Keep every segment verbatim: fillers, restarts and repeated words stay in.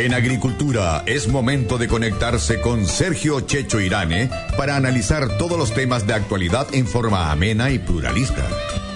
En Agricultura es momento de conectarse con Sergio Checho Irane para analizar todos los temas de actualidad en forma amena y pluralista.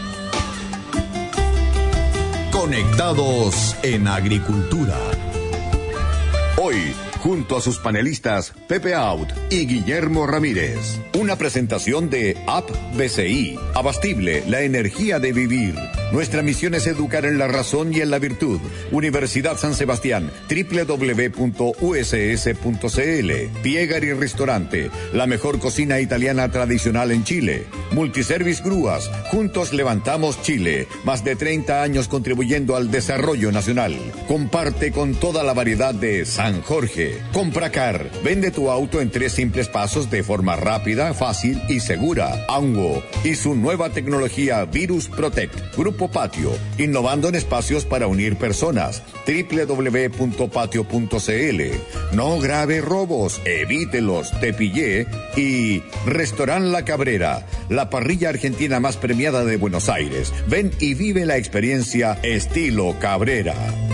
Conectados en Agricultura. Hoy, junto a sus panelistas Pepe Out y Guillermo Ramírez. Una presentación de A P B C I, Abastible, la energía de vivir. Nuestra misión es educar en la razón y en la virtud. Universidad San Sebastián, doble u doble u doble u punto u s s punto c l. Piegari Restaurante, la mejor cocina italiana tradicional en Chile. Multiservice Grúas, juntos levantamos Chile. Más de treinta años contribuyendo al desarrollo nacional. Comparte con toda la variedad de San Jorge. Compracar, vende tu auto en tres simples pasos de forma rápida, fácil y segura. Anwo y su nueva tecnología Virus Protect. Grupo Patio, innovando en espacios para unir personas. doble u doble u doble u punto patio punto c l. No grave robos, evítelos, te pillé. Y Restaurant La Cabrera, la parrilla argentina más premiada de Buenos Aires. Ven y vive la experiencia estilo Cabrera.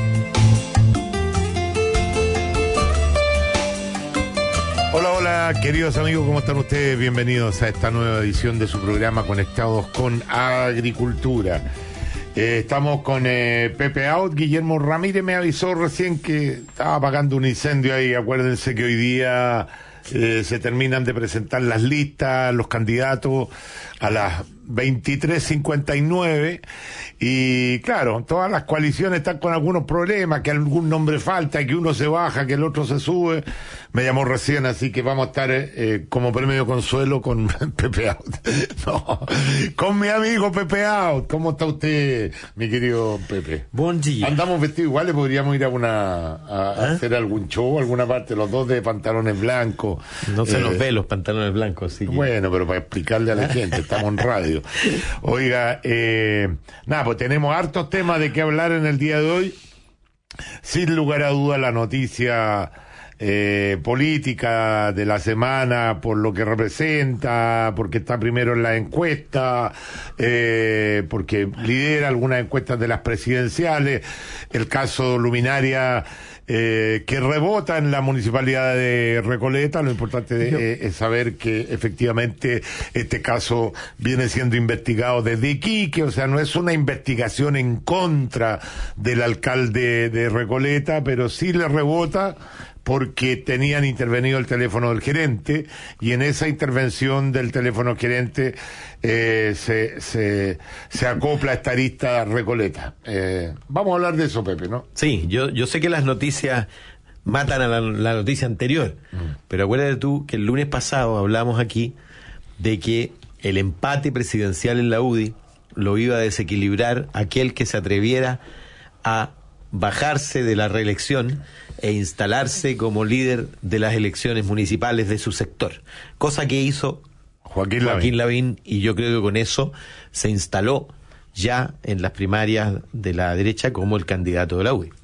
Hola, hola, queridos amigos, ¿cómo están ustedes? Bienvenidos a esta nueva edición de su programa Conectados con Agricultura. Eh, estamos con eh, Pepe Out. Guillermo Ramírez me avisó recién que estaba apagando un incendio ahí. Acuérdense que hoy día eh, se terminan de presentar las listas, los candidatos a las veintitrés cincuenta y nueve, y claro, todas las coaliciones están con algunos problemas, que algún nombre falta, que uno se baja, que el otro se sube. Me llamó recién, así que vamos a estar eh, como premio de consuelo con Pepe Out. No, con mi amigo Pepe Out. ¿Cómo está usted, mi querido Pepe? Buen día. Andamos vestidos iguales, podríamos ir a una a, a ¿Eh? hacer algún show, alguna parte, los dos de pantalones blancos. No se eh, nos ve los pantalones blancos, sí. Bueno, pero para explicarle a la gente, estamos en radio. Oiga, eh, nada, pues tenemos hartos temas de qué hablar en el día de hoy. Sin lugar a duda, la noticia eh, política de la semana, por lo que representa, porque está primero en la encuesta, eh, porque lidera algunas encuestas de las presidenciales, el caso Luminaria, Eh, que rebota en la municipalidad de Recoleta. Lo importante eh, es saber que efectivamente este caso viene siendo investigado desde Iquique, o sea, no es una investigación en contra del alcalde de Recoleta, pero sí le rebota porque tenían intervenido el teléfono del gerente, y en esa intervención del teléfono gerente eh, se, se, se acopla esta arista Recoleta. Eh, vamos a hablar de eso, Pepe, ¿no? Sí, yo, yo sé que las noticias matan a la, la noticia anterior, mm. pero acuérdate tú que el lunes pasado hablamos aquí de que el empate presidencial en la U D I lo iba a desequilibrar aquel que se atreviera a bajarse de la reelección e instalarse como líder de las elecciones municipales de su sector, cosa que hizo Joaquín, Joaquín Lavín, y yo creo que con eso se instaló ya en las primarias de la derecha como el candidato de la U D I.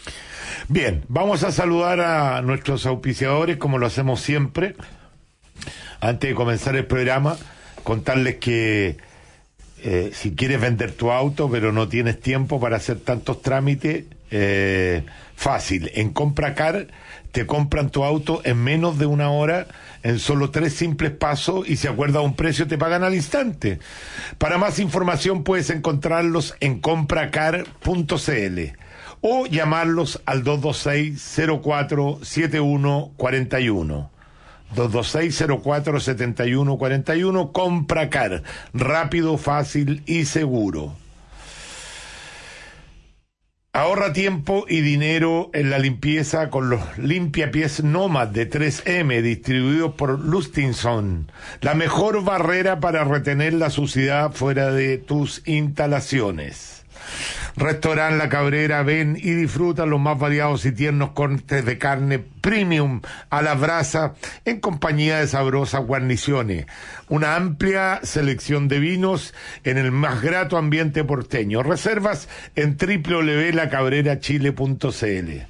Bien, vamos a saludar a nuestros auspiciadores como lo hacemos siempre. Antes de comenzar el programa, contarles que eh, si quieres vender tu auto pero no tienes tiempo para hacer tantos trámites, eh, fácil, en Compracar te compran tu auto en menos de una hora, en solo tres simples pasos, y si acuerdas un precio te pagan al instante. Para más información puedes encontrarlos en compracar punto c l o llamarlos al dos dos seis, cero cuatro, siete uno cuatro uno. dos dos seis, cero cuatro, siete uno cuatro uno. Compracar, rápido, fácil y seguro. Ahorra tiempo y dinero en la limpieza con los limpiapiés Nomad de tres eme, distribuidos por Lustinson. La mejor barrera para retener la suciedad fuera de tus instalaciones. Restaurant La Cabrera, ven y disfruta los más variados y tiernos cortes de carne premium a la brasa en compañía de sabrosas guarniciones. Una amplia selección de vinos en el más grato ambiente porteño. Reservas en doble u doble u doble u punto la cabrera chile punto c l.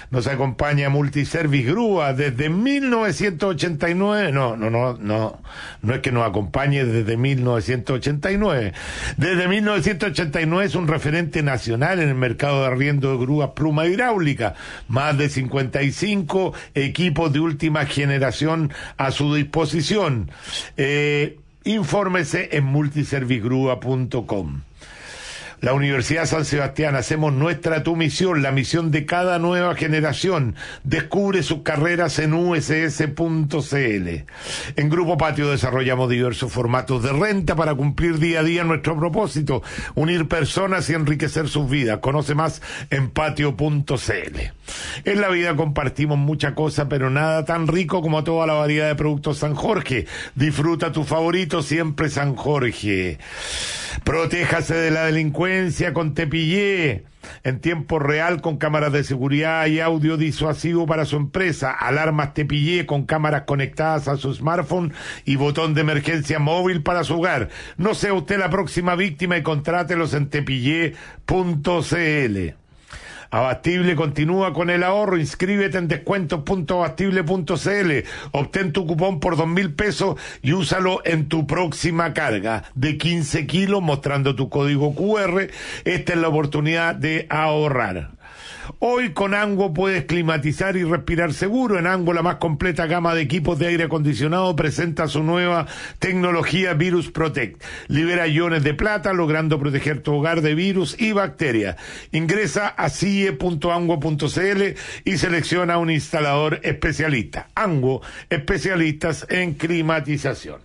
nos acompaña Multiservice Grúa desde mil novecientos ochenta y nueve. No, no, no, no, no es que nos acompañe desde mil novecientos ochenta y nueve. Desde mil novecientos ochenta y nueve es un referente nacional en el mercado de arriendo de grúas pluma hidráulica. Más de cincuenta y cinco equipos de última generación a su disposición. Eh, infórmese en multiservicegrúa punto com. La Universidad San Sebastián, hacemos nuestra tu misión, la misión de cada nueva generación. Descubre sus carreras en u s s punto c l. En Grupo Patio desarrollamos diversos formatos de renta para cumplir día a día nuestro propósito, unir personas y enriquecer sus vidas. Conoce más en patio punto c l. En la vida compartimos mucha cosa, pero nada tan rico como toda la variedad de productos San Jorge. Disfruta tu favorito, siempre San Jorge. Protéjase de la delincuencia con Tepillé, en tiempo real con cámaras de seguridad y audio disuasivo para su empresa. Alarmas Tepillé con cámaras conectadas a su smartphone y botón de emergencia móvil para su hogar. No sea usted la próxima víctima y contrátelos en tepillé punto c l. Abastible continúa con el ahorro. Inscríbete en descuentos punto abastible punto c l. Obtén tu cupón por dos mil pesos y úsalo en tu próxima carga de quince kilos mostrando tu código cu erre. Esta es la oportunidad de ahorrar. Hoy con Ango puedes climatizar y respirar seguro. En Ango, la más completa gama de equipos de aire acondicionado presenta su nueva tecnología Virus Protect. Libera iones de plata, logrando proteger tu hogar de virus y bacterias. Ingresa a c i e punto ango punto c l y selecciona un instalador especialista. Ango, especialistas en climatización.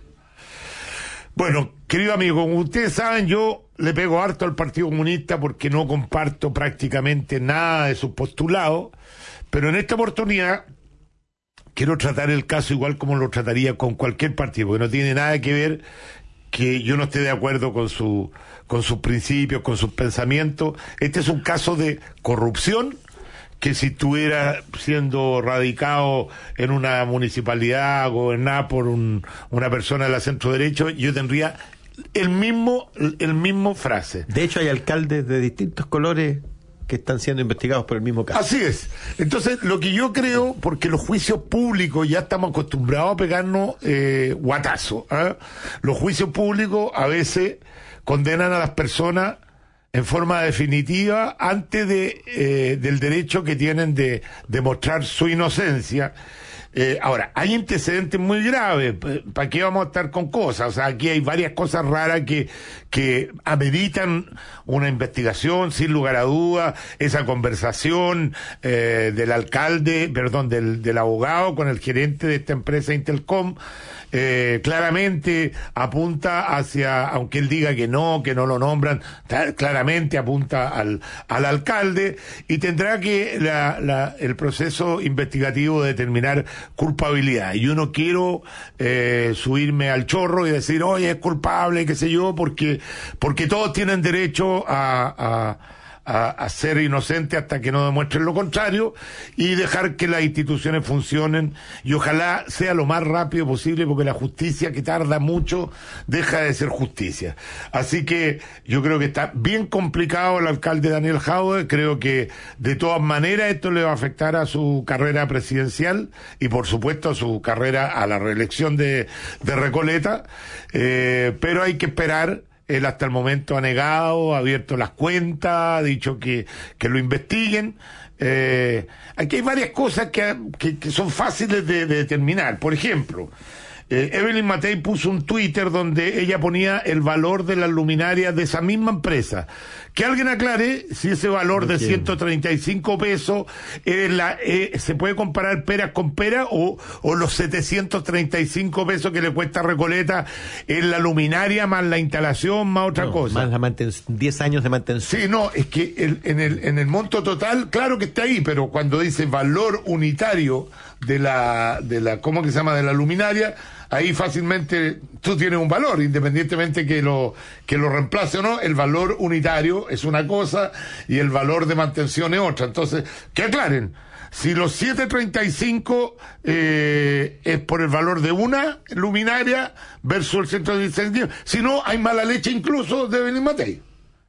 Bueno, querido amigo, como ustedes saben, yo le pego harto al Partido Comunista porque no comparto prácticamente nada de sus postulados, pero en esta oportunidad quiero tratar el caso igual como lo trataría con cualquier partido, porque no tiene nada que ver que yo no esté de acuerdo con su, con sus principios, con sus pensamientos. Este es un caso de corrupción que si estuviera siendo radicado en una municipalidad gobernada por un, una persona de la centro derecha, yo tendría el mismo, el mismo frase. De hecho, hay alcaldes de distintos colores que están siendo investigados por el mismo caso. Así es. Entonces, lo que yo creo, porque los juicios públicos ya estamos acostumbrados a pegarnos eh, guatazos, ¿eh? Los juicios públicos a veces condenan a las personas en forma definitiva antes de eh, del derecho que tienen de demostrar su inocencia. Eh, ahora, hay antecedentes muy graves. ¿Para qué vamos a estar con cosas? O sea, aquí hay varias cosas raras que, que ameritan una investigación, sin lugar a dudas. Esa conversación eh, del alcalde, perdón, del, del abogado con el gerente de esta empresa Intelcom, eh, claramente apunta hacia, aunque él diga que no, que no lo nombran, claramente apunta al, al alcalde, y tendrá que la, la, el proceso investigativo determinar culpabilidad. Y yo no quiero eh, subirme al chorro y decir, oye, es culpable, qué sé yo, porque porque todos tienen derecho a, a, a, a ser inocentes hasta que no demuestren lo contrario, y dejar que las instituciones funcionen, y ojalá sea lo más rápido posible, porque la justicia, que tarda mucho, deja de ser justicia. Así que yo creo que está bien complicado el alcalde Daniel Jadwe. Creo que de todas maneras esto le va a afectar a su carrera presidencial y por supuesto a su carrera a la reelección de, de Recoleta, eh, pero hay que esperar. Él hasta el momento ha negado, ha abierto las cuentas, ha dicho que, que lo investiguen. Eh, aquí hay varias cosas que, que, que son fáciles de, de determinar. Por ejemplo, eh, Evelyn Matei puso un Twitter donde ella ponía el valor de las luminarias de esa misma empresa. Que alguien aclare si ese valor de ciento treinta y cinco pesos eh, la, eh, se puede comparar peras con peras, o, o los setecientos treinta y cinco pesos que le cuesta a Recoleta en la luminaria más la instalación más otra no, cosa. Más la manten- diez años de mantención. Sí, no, es que el, en, el, en el monto total, claro que está ahí, pero cuando dice valor unitario de la, de la, ¿cómo que se llama? De la luminaria, ahí fácilmente tú tienes un valor, independientemente que lo, que lo reemplace o no. El valor unitario es una cosa y el valor de mantención es otra. Entonces, que aclaren, si los setecientos treinta y cinco eh, es por el valor de una luminaria versus el ciento dieciséis, si no, hay mala leche incluso de Evelyn Matei.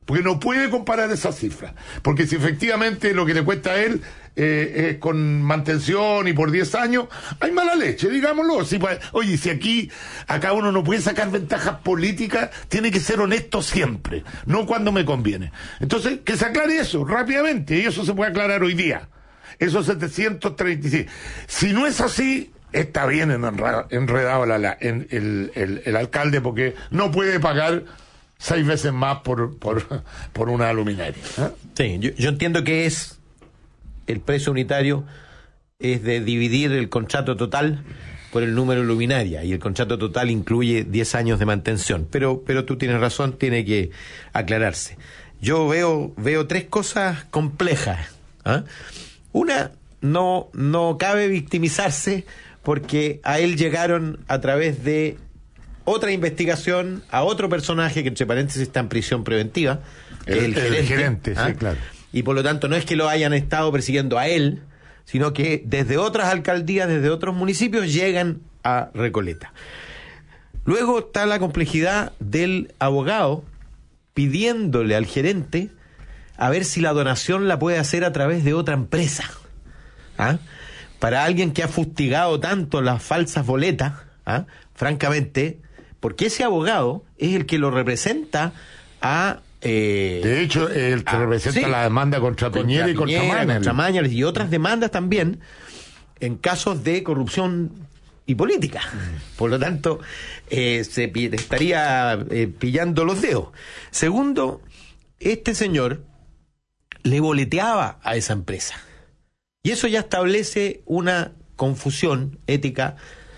Porque no puede comparar esas cifras. Porque si efectivamente lo que le cuesta a él eh, es con mantención y por diez años, hay mala leche, digámoslo. Si, oye, si aquí, acá uno no puede sacar ventajas políticas, tiene que ser honesto siempre, no cuando me conviene. Entonces, que se aclare eso rápidamente, y eso se puede aclarar hoy día. Esos setecientos treinta y seis. Si no es así, está bien enredado, enredado la, la, en, el, el, el alcalde, porque no puede pagar seis veces más por por, por una luminaria. ¿eh? Sí, yo, yo entiendo que es el precio unitario es de dividir el contrato total por el número de luminaria, y el contrato total incluye diez años de mantención, pero pero tú tienes razón, tiene que aclararse. Yo veo veo tres cosas complejas. ¿eh? Una, no no cabe victimizarse porque a él llegaron a través de otra investigación a otro personaje que, entre paréntesis, está en prisión preventiva, que el, es el gerente, el gerente ¿ah? sí, claro. Y por lo tanto no es que lo hayan estado persiguiendo a él, sino que desde otras alcaldías, desde otros municipios, llegan a Recoleta. Luego está la complejidad del abogado pidiéndole al gerente a ver si la donación la puede hacer a través de otra empresa. ¿Ah? Para alguien que ha fustigado tanto las falsas boletas, ¿ah? francamente, porque ese abogado es el que lo representa a... Eh, de hecho, el que a, representa sí, la demanda contra Piñera y contra Mañalich. Contra Mañalich y otras demandas también en casos de corrupción y política. Mm. Por lo tanto, eh, se estaría eh, pillando los dedos. Segundo, este señor le boleteaba a esa empresa. Y eso ya establece una confusión ética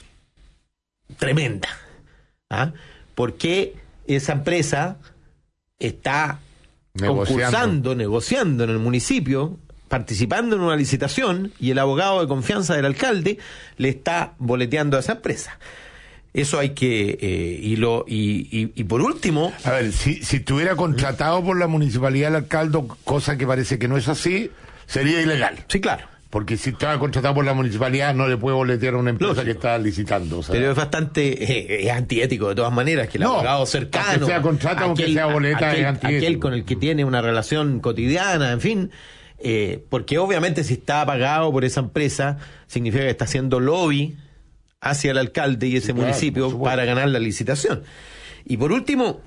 tremenda. ¿Ah? Porque esa empresa está negociando. concursando, negociando en el municipio, participando en una licitación, y el abogado de confianza del alcalde le está boleteando a esa empresa. Eso hay que... Eh, y, lo, y, y, y por último... A ver, si, si estuviera contratado por la municipalidad el alcalde, cosa que parece que no es así, sería ilegal. Sí, claro. Porque si estaba contratado por la municipalidad, no le puede boletear a una empresa Lógico. que está licitando. O sea. Pero es bastante eh, es antiético de todas maneras, que el no, abogado cercano, que sea contrato o que sea boleta, aquel, es antiético. Aquel con el que tiene una relación cotidiana, en fin, eh, porque obviamente si está pagado por esa empresa, significa que está haciendo lobby hacia el alcalde y ese sí, claro, municipio para ganar la licitación. Y por último,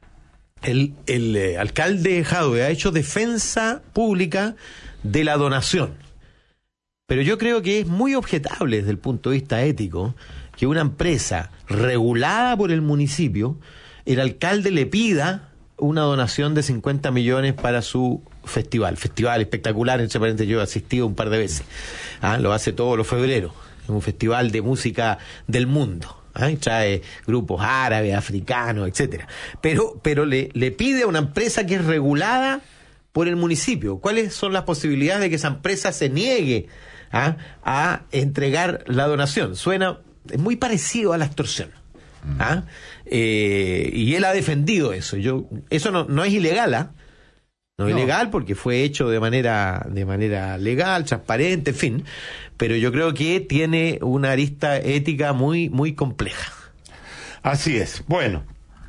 el, el eh, alcalde Jadwe ha hecho defensa pública de la donación. Pero yo creo que es muy objetable desde el punto de vista ético que una empresa regulada por el municipio, el alcalde le pida una donación de cincuenta millones para su festival. Festival espectacular, entre paréntesis, yo he asistido un par de veces. ¿Ah? Lo hace todos los febreros. Es un festival de música del mundo. ¿Ah? Trae grupos árabes, africanos, etcétera. Pero, pero le, le pide a una empresa que es regulada por el municipio. ¿Cuáles son las posibilidades de que esa empresa se niegue ¿Ah? a entregar la donación? Suena, es muy parecido a la extorsión. ¿Ah? Eh, y él ha defendido eso. Yo, eso no, no es ilegal, ¿ah? No es no. ilegal porque fue hecho de manera, de manera legal, transparente, en fin. Pero yo creo que tiene una arista ética muy, muy compleja. Así es. Bueno.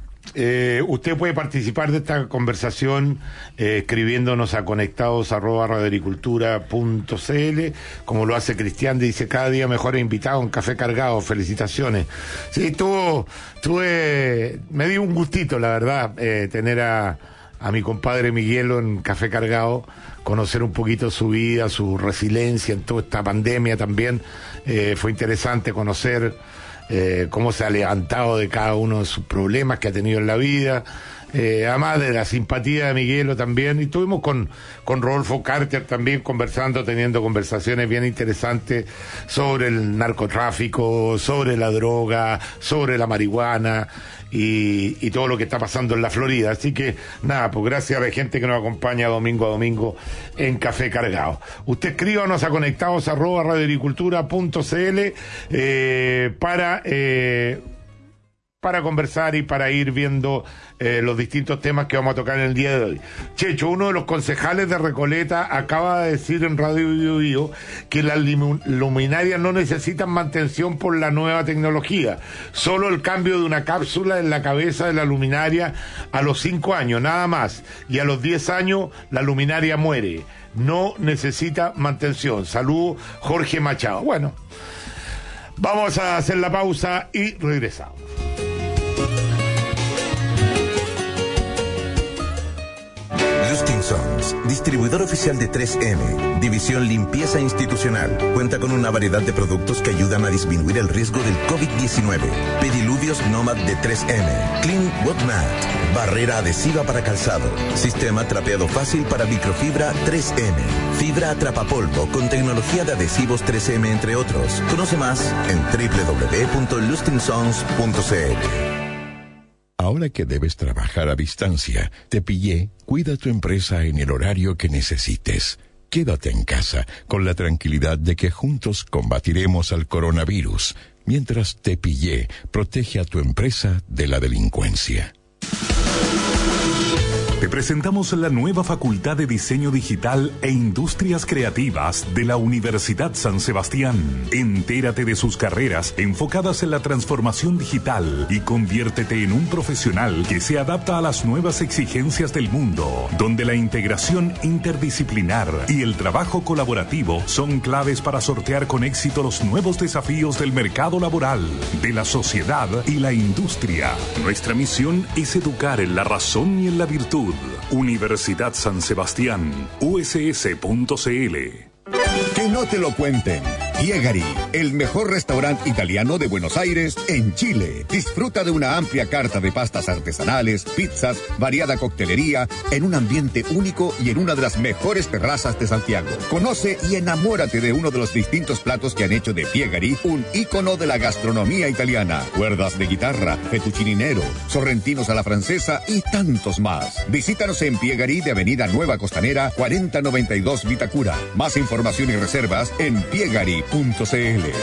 Eh, usted puede participar de esta conversación eh, escribiéndonos a conectados arroba radioagricultura punto cl, como lo hace Cristian, dice cada día mejor invitado en Café Cargado, felicitaciones. Sí, tuvo, tuve, me dio un gustito, la verdad, eh, tener a, a mi compadre Miguelo en Café Cargado, conocer un poquito su vida, su resiliencia en toda esta pandemia también. Eh, fue interesante conocer Eh, cómo se ha levantado de cada uno de sus problemas que ha tenido en la vida, eh, además de la simpatía de Miguelo también, y estuvimos con, con Rodolfo Carter también conversando, teniendo conversaciones bien interesantes sobre el narcotráfico, sobre la droga, sobre la marihuana y, y todo lo que está pasando en la Florida. Así que nada, pues gracias a la gente que nos acompaña domingo a domingo en Café Cargado. Usted escríbanos a conectados arroba radioagricultura punto cl eh, para eh, para conversar y para ir viendo eh, los distintos temas que vamos a tocar en el día de hoy. Checho, uno de los concejales de Recoleta acaba de decir en Radio Bio Bio que las luminarias no necesitan mantención por la nueva tecnología, solo el cambio de una cápsula en la cabeza de la luminaria a los cinco años, nada más, y a los diez años la luminaria muere, no necesita mantención. Saludos, Jorge Machado. Bueno, vamos a hacer la pausa y regresamos. Lustig Sons, distribuidor oficial de tres eme, División Limpieza Institucional. Cuenta con una variedad de productos que ayudan a disminuir el riesgo del COVID diecinueve. Pediluvios Nomad de tres eme, Clean Wet Mat, barrera adhesiva para calzado, sistema trapeado fácil para microfibra tres eme, fibra atrapapolvo con tecnología de adhesivos tres eme, entre otros. Conoce más en doble u doble u doble u punto lustig sons punto ce ele. Ahora que debes trabajar a distancia, te pillé, cuida tu empresa en el horario que necesites. Quédate en casa, con la tranquilidad de que juntos combatiremos al coronavirus, mientras te pillé, protege a tu empresa de la delincuencia. Te presentamos la nueva Facultad de Diseño Digital e Industrias Creativas de la Universidad San Sebastián. Entérate de sus carreras enfocadas en la transformación digital y conviértete en un profesional que se adapta a las nuevas exigencias del mundo, donde la integración interdisciplinar y el trabajo colaborativo son claves para sortear con éxito los nuevos desafíos del mercado laboral, de la sociedad y la industria. Nuestra misión es educar en la razón y en la virtud. Universidad San Sebastián, u ese ese punto ce ele. Que no te lo cuenten. Piegari, el mejor restaurante italiano de Buenos Aires, en Chile. Disfruta de una amplia carta de pastas artesanales, pizzas, variada coctelería, en un ambiente único y en una de las mejores terrazas de Santiago. Conoce y enamórate de uno de los distintos platos que han hecho de Piegari un ícono de la gastronomía italiana. Cuerdas de guitarra, fettuccine nero, sorrentinos a la francesa y tantos más. Visítanos en Piegari de Avenida Nueva Costanera, cuarenta noventa y dos Vitacura. Más información y reservas en piegari punto ce ele.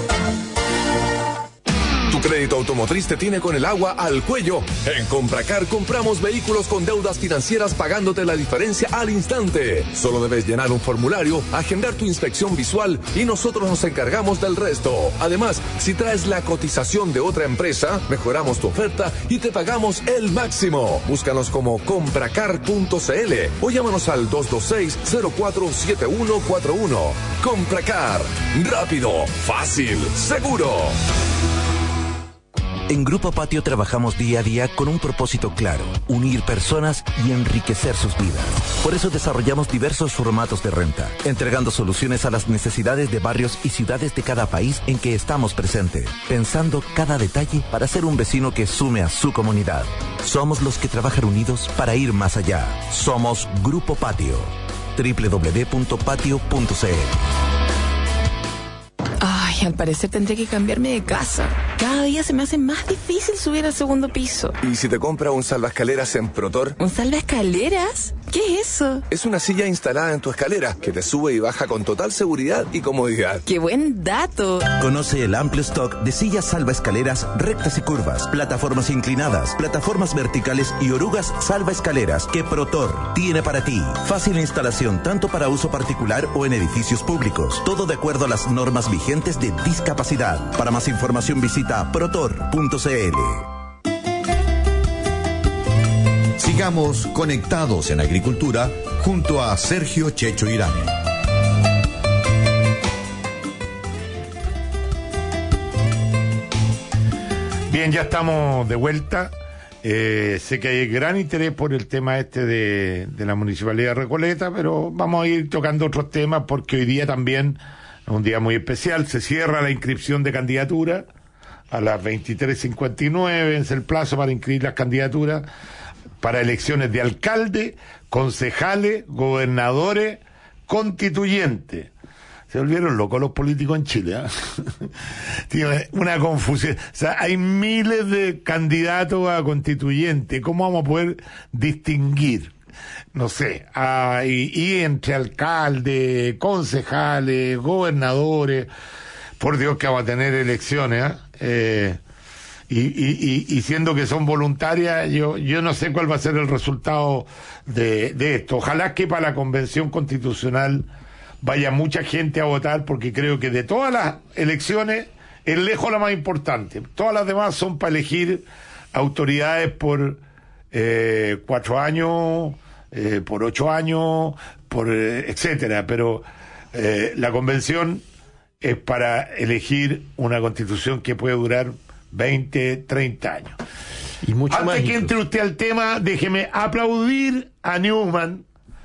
Tu crédito automotriz te tiene con el agua al cuello. En Compracar compramos vehículos con deudas financieras pagándote la diferencia al instante. Solo debes llenar un formulario, agendar tu inspección visual y nosotros nos encargamos del resto. Además, si traes la cotización de otra empresa, mejoramos tu oferta y te pagamos el máximo. Búscanos como compracar punto ce ele o llámanos al dos dos seis, cero cuatro siete uno cuatro uno. Compracar. Rápido, fácil, seguro. En Grupo Patio trabajamos día a día con un propósito claro: unir personas y enriquecer sus vidas. Por eso desarrollamos diversos formatos de renta, entregando soluciones a las necesidades de barrios y ciudades de cada país en que estamos presentes, pensando cada detalle para ser un vecino que sume a su comunidad. Somos los que trabajan unidos para ir más allá. Somos Grupo Patio. doble u doble u doble u punto patio punto ce ele. Ay, al parecer tendré que cambiarme de casa. Cada día se me hace más difícil subir al segundo piso. ¿Y si te compra un salvaescaleras en Protor? ¿Un salvaescaleras? ¿Qué es eso? Es una silla instalada en tu escalera que te sube y baja con total seguridad y comodidad. ¡Qué buen dato! Conoce el amplio stock de sillas salvaescaleras rectas y curvas, plataformas inclinadas, plataformas verticales y orugas salvaescaleras que Protor tiene para ti. Fácil instalación tanto para uso particular o en edificios públicos. Todo de acuerdo a las normas vigentes de discapacidad. Para más información visita protor punto ce ele. Sigamos conectados en agricultura junto a Sergio Checho Irán. Bien, ya estamos de vuelta. Eh, sé que hay gran interés por el tema este de, de la Municipalidad de Recoleta, pero vamos a ir tocando otros temas porque hoy día también es un día muy especial. Se cierra la inscripción de candidatura a las veintitrés cincuenta y nueve, es el plazo para inscribir las candidaturas para elecciones de alcalde, concejales, gobernadores, constituyentes. Se volvieron locos los políticos en Chile, ¿eh? Tiene una confusión. O sea, hay miles de candidatos a constituyentes. ¿Cómo vamos a poder distinguir? No sé, ah, y, y entre alcaldes, concejales, gobernadores. Por Dios que vamos a tener elecciones, ¿eh? Eh, y, y, y, y siendo que son voluntarias, yo, yo no sé cuál va a ser el resultado de, de esto. Ojalá que para la Convención Constitucional vaya mucha gente a votar, porque creo que de todas las elecciones es lejos la más importante. Todas las demás son para elegir autoridades por eh, cuatro años, eh, por ocho años, por eh, etcétera, pero eh, la convención es para elegir una constitución que puede durar veinte, treinta años. Y mucho Antes más que incluso. entre usted al tema, déjeme aplaudir a Newman,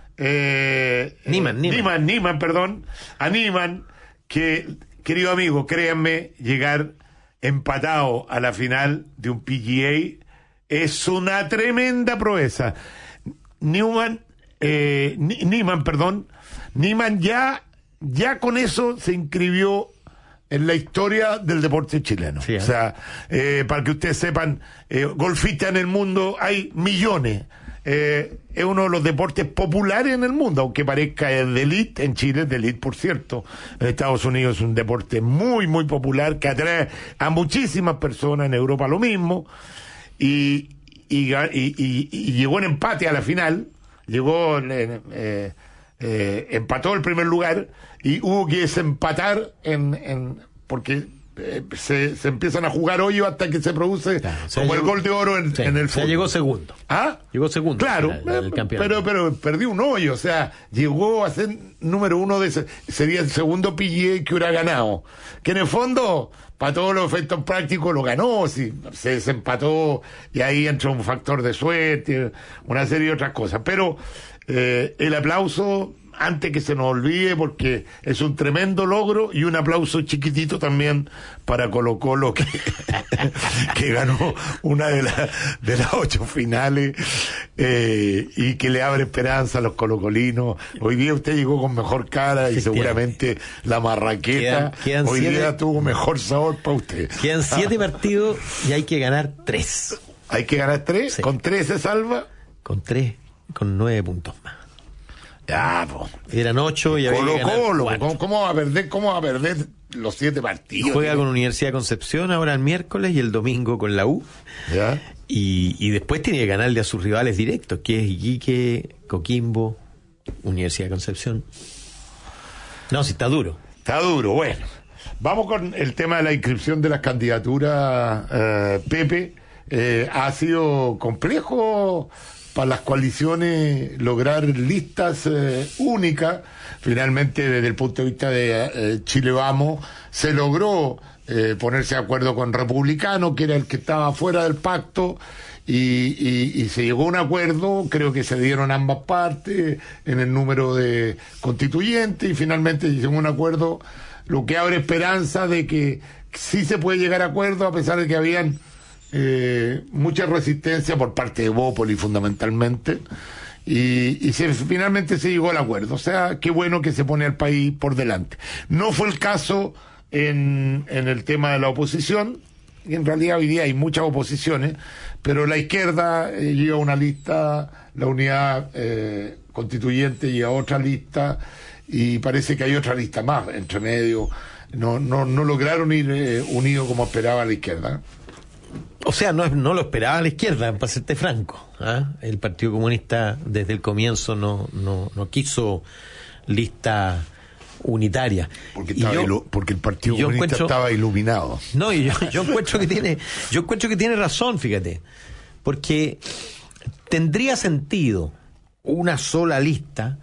eh, Niemann, eh, Niemann. Niemann, Niemann, perdón, a Niemann, que, querido amigo, créanme, llegar empatado a la final de un P G A es una tremenda proeza. Newman, eh, Niemann, perdón, Niemann ya, ya con eso se inscribió en la historia del deporte chileno. Sí, ¿eh? O sea, eh, para que ustedes sepan, eh, golfistas en el mundo hay millones. Eh, es uno de los deportes populares en el mundo, aunque parezca de élite. En Chile es de élite, por cierto. En Estados Unidos es un deporte muy, muy popular que atrae a muchísimas personas. En Europa lo mismo. Y, y, y, y, y llegó en empate a la final. Llegó, eh, eh, eh, empató el primer lugar y hubo que desempatar en, en porque eh, se, se empiezan a jugar hoyos hasta que se produce Claro, o sea, como llegó- el gol de oro en, Sí, en el o sea, fútbol. llegó segundo. ¿Ah? Llegó segundo. Claro, en el- en el eh, campeonato. pero, pero perdió un hoyo, o sea, llegó a ser número uno de ese, sería el segundo P G A que hubiera ganado. Que en el fondo, para todos los efectos prácticos, lo ganó, si se desempató y ahí entró un factor de suerte, una serie de otras cosas. Pero eh, el aplauso, antes que se nos olvide, porque es un tremendo logro, y un aplauso chiquitito también para Colo Colo, que, que ganó una de, la, de las ocho finales, eh, y que le abre esperanza a los colocolinos. Hoy día usted llegó con mejor cara y seguramente la marraqueta Quedan- quedan hoy siete- día tuvo mejor sabor para usted. Quedan siete partidos y hay que ganar tres. Hay que ganar tres, Sí. con tres se salva. Con tres, con nueve puntos más. Ya, po. Eran ocho y había Colo que ganar Colo, cuatro. ¿cómo, ¿cómo va a perder, cómo va a perder los siete partidos? Juega con Universidad de Concepción ahora el miércoles y el domingo con la U. ¿Ya? Y, y después tiene que ganarle a sus rivales directos, que es Iquique, Coquimbo, Universidad de Concepción. No, si está duro. Está duro, bueno. Vamos con el tema de la inscripción de las candidaturas, eh, Pepe. Eh, ha sido complejo para las coaliciones lograr listas eh, únicas. Finalmente, desde el punto de vista de eh, Chile Vamos, se logró eh, ponerse de acuerdo con Republicano, que era el que estaba fuera del pacto, y, y, y se llegó a un acuerdo. Creo que se dieron ambas partes en el número de constituyentes, y finalmente se llegó a un acuerdo, lo que abre esperanza de que sí se puede llegar a acuerdo, a pesar de que habían eh, mucha resistencia por parte de Bópoli fundamentalmente, y, y se, finalmente se llegó al acuerdo. O sea, qué bueno que se pone al país por delante. No fue el caso en, en el tema de la oposición, y en realidad hoy día hay muchas oposiciones, pero la izquierda eh, lleva una lista, la unidad eh, constituyente lleva otra lista, y parece que hay otra lista más entre medio. No, no, no lograron ir eh, unidos como esperaba la izquierda. O sea, no, no lo esperaba la izquierda, para serte franco. ¿Ah? El Partido Comunista desde el comienzo no, no, no quiso lista unitaria. Porque, Y estaba yo- ilu- porque el Partido yo Comunista encuentro- estaba iluminado. No, y yo, yo encuentro que tiene, yo encuentro que tiene razón, fíjate, porque tendría sentido una sola lista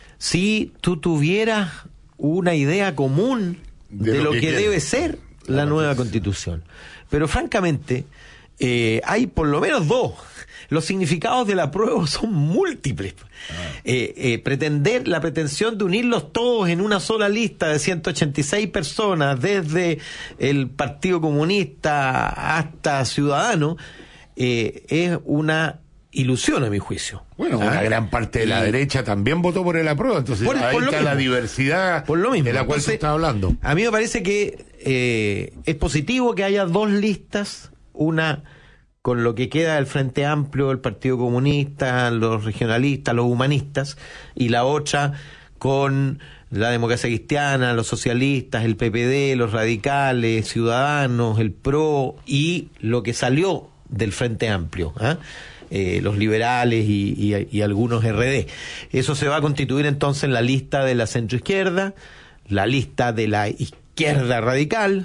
si tú tuvieras una idea común de, lo, que, quieres. debe ser la nueva Constitución. Pero francamente, eh, hay por lo menos dos. Los significados del apruebo son múltiples. Eh, eh, pretender, la pretensión de unirlos todos en una sola lista de ciento ochenta y seis personas, desde el Partido Comunista hasta Ciudadanos, eh, es una ilusión a mi juicio. Bueno, ¿Ah? una gran parte de la Y- derecha también votó por el apruebo, entonces Por- ahí por lo está la mismo. diversidad Por lo mismo. de la cual se Entonces, está hablando. A mí me parece que eh, es positivo que haya dos listas, una con lo que queda del Frente Amplio, el Partido Comunista, los regionalistas, los humanistas, y la otra con la Democracia Cristiana, los socialistas, el P P D, los radicales, Ciudadanos, el P R O y lo que salió del Frente Amplio, ¿eh? Eh, los liberales y, y, y algunos R D. Eso se va a constituir entonces en la lista de la centroizquierda, la lista de la izquierda radical,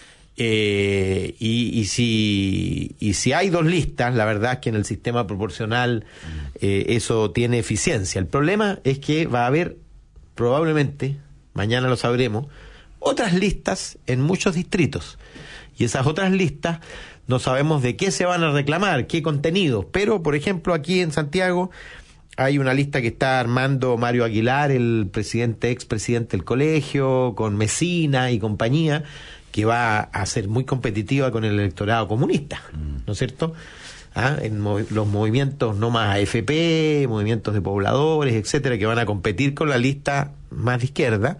eh, y, y, si, y si hay dos listas, la verdad es que en el sistema proporcional eh, eso tiene eficiencia. El problema es que va a haber probablemente, mañana lo sabremos, otras listas en muchos distritos. Y esas otras listas no sabemos de qué se van a reclamar, qué contenidos. Pero, por ejemplo, aquí en Santiago hay una lista que está armando Mario Aguilar, el presidente, expresidente del colegio, con Mesina y compañía, que va a ser muy competitiva con el electorado comunista, ¿no es cierto? ¿Ah? En mov- los movimientos no más A F P, movimientos de pobladores, etcétera, que van a competir con la lista más de izquierda.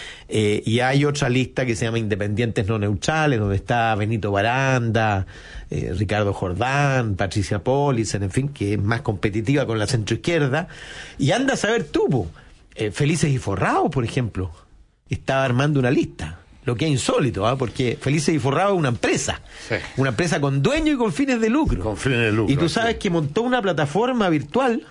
Eh, y hay otra lista que se llama Independientes No Neutrales, donde está Benito Baranda, eh, Ricardo Jordán, Patricia Policen, en fin, que es más competitiva con la centroizquierda. Y anda a saber tú, po, eh, Felices y Forrados, por ejemplo, estaba armando una lista. Lo que es insólito, ¿eh? Porque Felices y Forrados es una empresa, sí. Una empresa con dueño y con fines de lucro. Con fines de lucro. Y tú sabes sí. que montó una plataforma virtual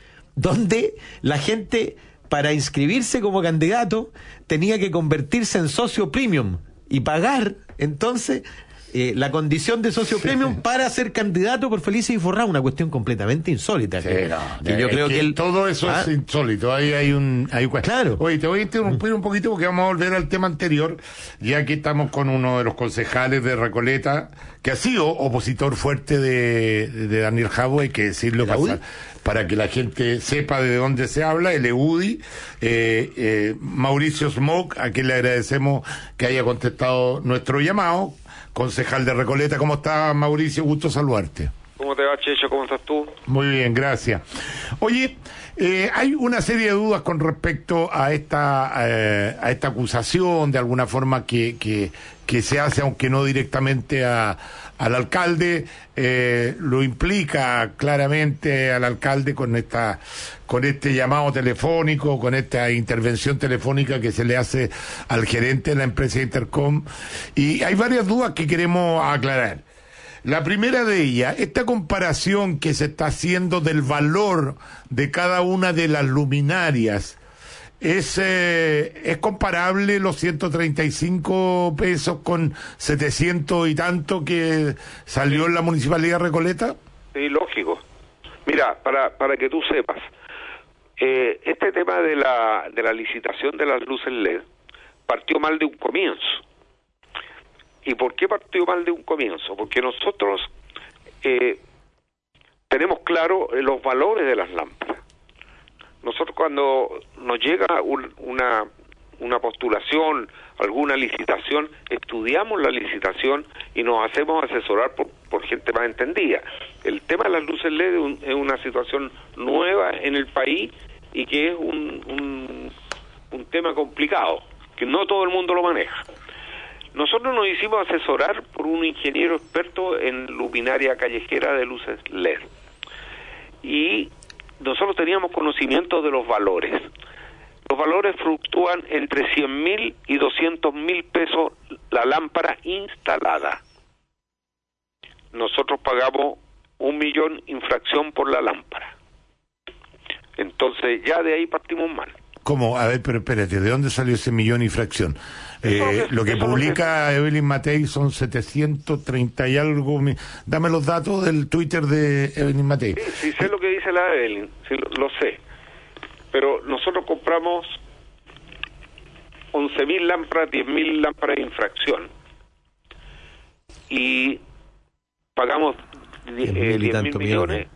donde la gente, para inscribirse como candidato, tenía que convertirse en socio premium y pagar entonces eh, la condición de socio premium para ser candidato por Felices y Forrados, una cuestión completamente insólita. Sí, que, no, que yo creo que, que él, todo eso ¿ah? es insólito. Ahí hay un, hay un... Claro. Oye, te voy a interrumpir un poquito porque vamos a volver al tema anterior, ya que estamos con uno de los concejales de Recoleta, que ha sido opositor fuerte de, de Daniel Jadwe, hay que decirlo para, para que la gente sepa de dónde se habla, el EUDI, eh, eh, Mauricio Smoke, a quien le agradecemos que haya contestado nuestro llamado. Concejal de Recoleta, ¿cómo estás, Mauricio? Gusto saludarte. ¿Cómo te va, Checho? ¿Cómo estás tú? Muy bien, gracias. Oye, eh, hay una serie de dudas con respecto a esta eh, a esta acusación, de alguna forma, que, que, que se hace, aunque no directamente a, al alcalde, eh, lo implica claramente al alcalde con esta con este llamado telefónico, con esta intervención telefónica que se le hace al gerente de la empresa Intercom, y hay varias dudas que queremos aclarar. La primera de ellas, esta comparación que se está haciendo del valor de cada una de las luminarias, ¿es, eh, ¿es comparable los ciento treinta y cinco pesos con setecientos y tanto que salió en la Municipalidad de Recoleta? Sí, lógico. Mira, para para que tú sepas, eh, este tema de la de la licitación de las luces L E D partió mal de un comienzo. ¿Y por qué partió mal de un comienzo? Porque nosotros eh, tenemos claro los valores de las lámparas. Nosotros, cuando nos llega un, una una postulación, alguna licitación, estudiamos la licitación y nos hacemos asesorar por, por gente más entendida. El tema de las luces L E D es, un, es una situación nueva en el país y que es un, un, un tema complicado, que no todo el mundo lo maneja. Nosotros nos hicimos asesorar por un ingeniero experto en luminaria callejera de luces L E D. Y nosotros teníamos conocimiento de los valores. Los valores fluctúan entre cien mil y doscientos mil pesos la lámpara instalada. Nosotros pagamos un millón infracción por la lámpara. Entonces ya de ahí partimos mal. ¿Cómo? A ver, pero espérate, ¿de dónde salió ese millón y fracción? Eh, lo que publica Evelyn Matei son setecientos treinta y algo. Dame los datos del Twitter de Evelyn Matei. Sí, sí sé lo que dice la Evelyn, sí, lo, lo sé. Pero nosotros compramos once mil lámparas, diez mil lámparas de infracción. Y pagamos diez mil eh, millones. millones.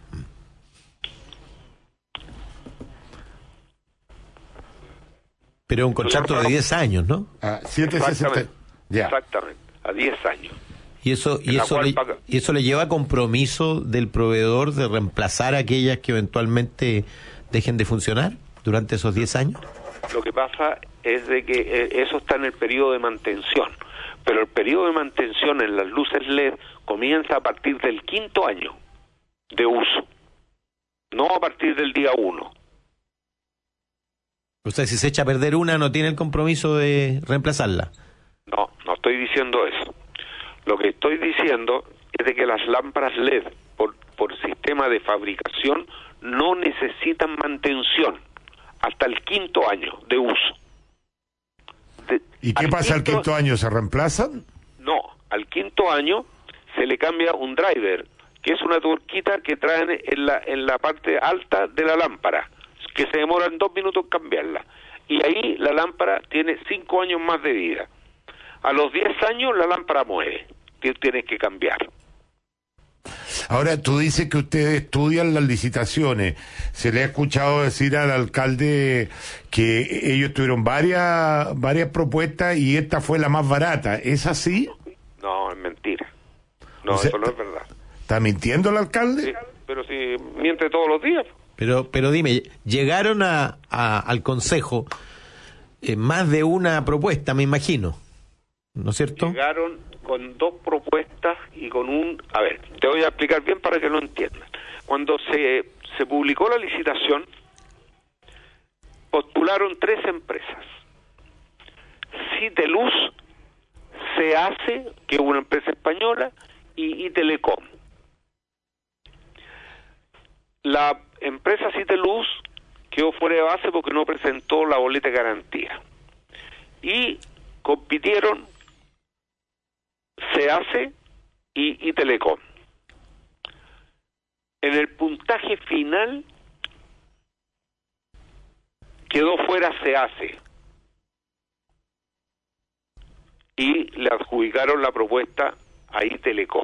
Pero un contrato de diez años, ¿no? Ah, siete sesenta. Ya. Exactamente, a diez años. Y eso y eso le, paga... y eso le lleva compromiso del proveedor de reemplazar a aquellas que eventualmente dejen de funcionar durante esos diez años. Lo que pasa es de que eso está en el periodo de mantención, pero el periodo de mantención en las luces L E D comienza a partir del quinto año de uso, no a partir del día uno. O sea, si se echa a perder una, no tiene el compromiso de reemplazarla. No, no estoy diciendo eso. Lo que estoy diciendo es de que las lámparas L E D, por, por sistema de fabricación, no necesitan mantención hasta el quinto año de uso. De, ¿Y qué pasa al quinto año? ¿Se reemplazan? No, al quinto año se le cambia un driver, que es una tuerquita que traen en la, en la parte alta de la lámpara, que se demoran dos minutos en cambiarla. Y ahí la lámpara tiene cinco años más de vida. A los diez años la lámpara muere, que tienes que cambiar. Ahora, tú dices que ustedes estudian las licitaciones. Se le ha escuchado decir al alcalde que ellos tuvieron varias varias propuestas y esta fue la más barata. ¿Es así? No, es mentira. No, o sea, eso no es verdad. ¿Está mintiendo el alcalde? Sí, pero si miente todos los días. Pero pero dime, llegaron a, a al consejo eh, más de una propuesta, me imagino, ¿no es cierto? Llegaron con dos propuestas y con un... A ver, te voy a explicar bien para que lo entiendan. Cuando se, se publicó la licitación, postularon tres empresas. Citeluz, Se Hace, que es una empresa española, y, y Telecom. La empresa Citeluz quedó fuera de base porque no presentó la boleta de garantía. Y compitieron Se Hace y, y Telecom. En el puntaje final quedó fuera Se Hace y le adjudicaron la propuesta a Telecom.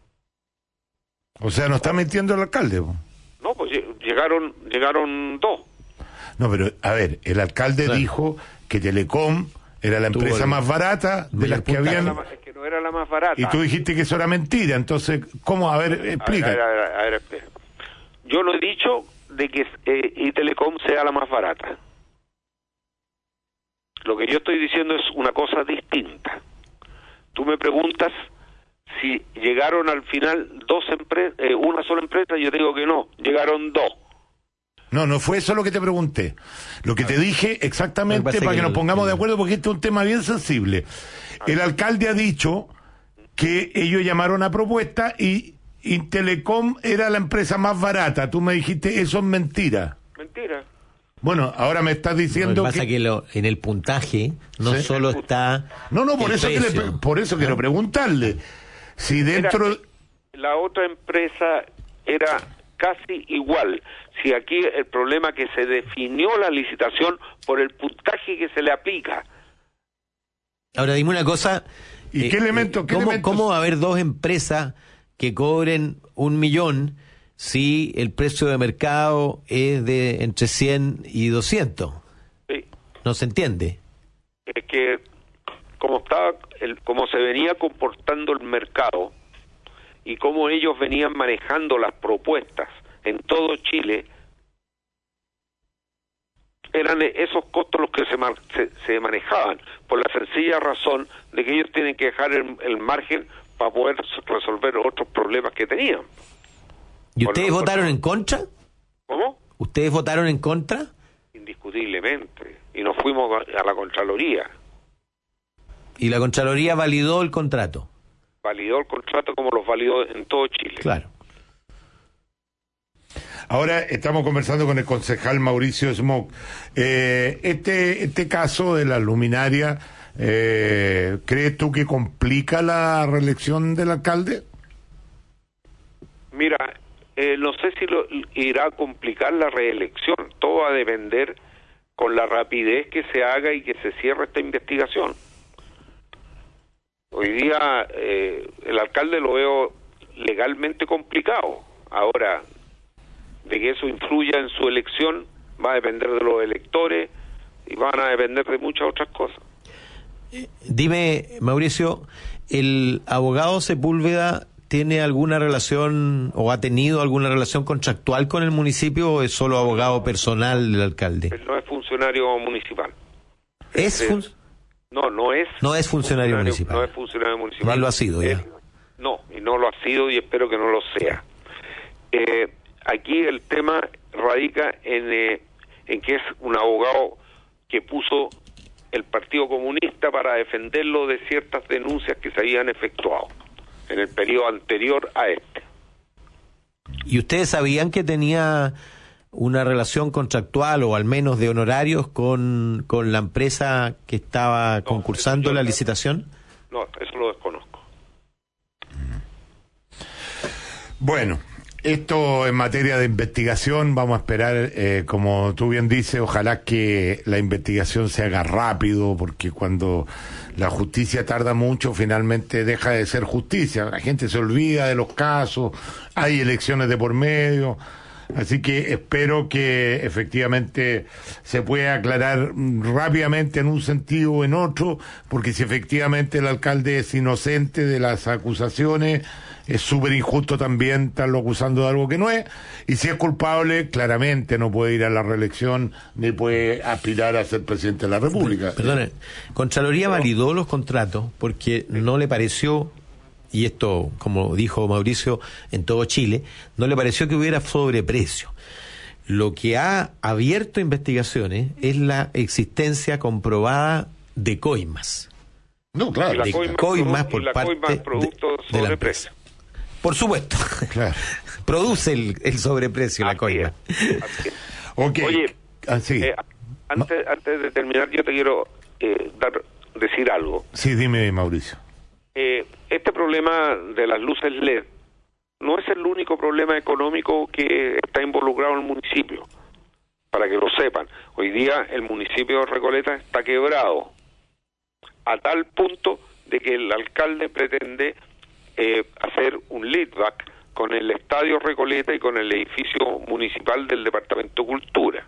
O sea, ¿no está mintiendo el alcalde? No, pues llegaron llegaron dos. No, pero a ver, el alcalde claro. dijo que Telecom era la empresa el... más barata de las que habían... La, es que no era la más barata. Y tú dijiste que eso era mentira, entonces, ¿cómo? A ver, explica. A ver, a ver, a ver, a ver, yo no he dicho de que eh, Telecom sea la más barata. Lo que yo estoy diciendo es una cosa distinta. Tú me preguntas si llegaron al final dos empresas, eh, una sola empresa, yo digo que no, llegaron dos. No, no fue eso lo que te pregunté. Lo que te dije exactamente para que nos pongamos de acuerdo, porque este es un tema bien sensible. El alcalde ha dicho que ellos llamaron a propuesta y, y Telecom era la empresa más barata. Tú me dijiste, eso es mentira. Mentira. Bueno, ahora me estás diciendo no, lo que pasa que, que lo, en el puntaje no ¿sí? solo está... No, no, por eso, que le, por eso quiero preguntarle. Si dentro... Era, la otra empresa era casi igual. Si aquí el problema es que se definió la licitación por el puntaje que se le aplica. Ahora dime una cosa. ¿Y eh, qué elemento? ¿Qué ¿cómo, elementos? ¿Cómo va a haber dos empresas que cobren un millón si el precio de mercado es de entre cien y doscientos? Sí. No se entiende. Es que como estaba, el, como se venía comportando el mercado y cómo ellos venían manejando las propuestas en todo Chile, eran esos costos los que se, se, se manejaban, por la sencilla razón de que ellos tienen que dejar el, el margen para poder resolver otros problemas que tenían. ¿Y ustedes por votaron en contra? ¿Cómo? ¿Ustedes votaron en contra? Indiscutiblemente, y nos fuimos a la Contraloría. ¿Y la Contraloría validó el contrato? Validó el contrato como los validó en todo Chile. Claro. Ahora estamos conversando con el concejal Mauricio Smock. Eh, este este caso de la luminaria, eh, ¿crees tú que complica la reelección del alcalde? Mira, eh, no sé si lo irá a complicar la reelección. Todo va a depender con la rapidez que se haga y que se cierre esta investigación. Hoy día eh, el alcalde lo veo legalmente complicado. Ahora, de que eso influya en su elección va a depender de los electores y van a depender de muchas otras cosas. Dime, Mauricio, ¿el abogado Sepúlveda tiene alguna relación o ha tenido alguna relación contractual con el municipio o es solo abogado personal del alcalde? Él no es funcionario municipal. ¿Es es, fun... No, no es. No es funcionario, funcionario municipal. No es funcionario municipal. Ni lo ha sido ya. Él, no, y no lo ha sido y espero que no lo sea. Eh, aquí el tema radica en, eh, en que es un abogado que puso el Partido Comunista para defenderlo de ciertas denuncias que se habían efectuado en el periodo anterior a este. ¿Y ustedes sabían que tenía una relación contractual o al menos de honorarios con, con la empresa que estaba no, concursando la licitación? No, eso lo desconozco. Bueno, esto en materia de investigación, vamos a esperar, eh, como tú bien dices, ojalá que la investigación se haga rápido, porque cuando la justicia tarda mucho, finalmente deja de ser justicia. La gente se olvida de los casos, hay elecciones de por medio, así que espero que efectivamente se pueda aclarar rápidamente en un sentido o en otro, porque si efectivamente el alcalde es inocente de las acusaciones, es súper injusto también estarlo acusando de algo que no es, y si es culpable, claramente no puede ir a la reelección ni puede aspirar a ser presidente de la República. Perdone, Contraloría validó los contratos porque no le pareció, y esto, como dijo Mauricio, en todo Chile, no le pareció que hubiera sobreprecio. Lo que ha abierto investigaciones es la existencia comprobada de coimas. No, claro. De coima coimas por la parte coima de, de la empresa. Por supuesto. Claro. Produce el, el sobreprecio, así la coima. Es, okay. Oye, ah, sí. eh, antes, antes de terminar, yo te quiero eh, dar, decir algo. Sí, dime, Mauricio. Eh, este problema de las luces L E D no es el único problema económico que está involucrado en el municipio. Para que lo sepan, hoy día el municipio de Recoleta está quebrado, a tal punto de que el alcalde pretende eh, hacer un lead-back con el Estadio Recoleta y con el edificio municipal del Departamento de Cultura.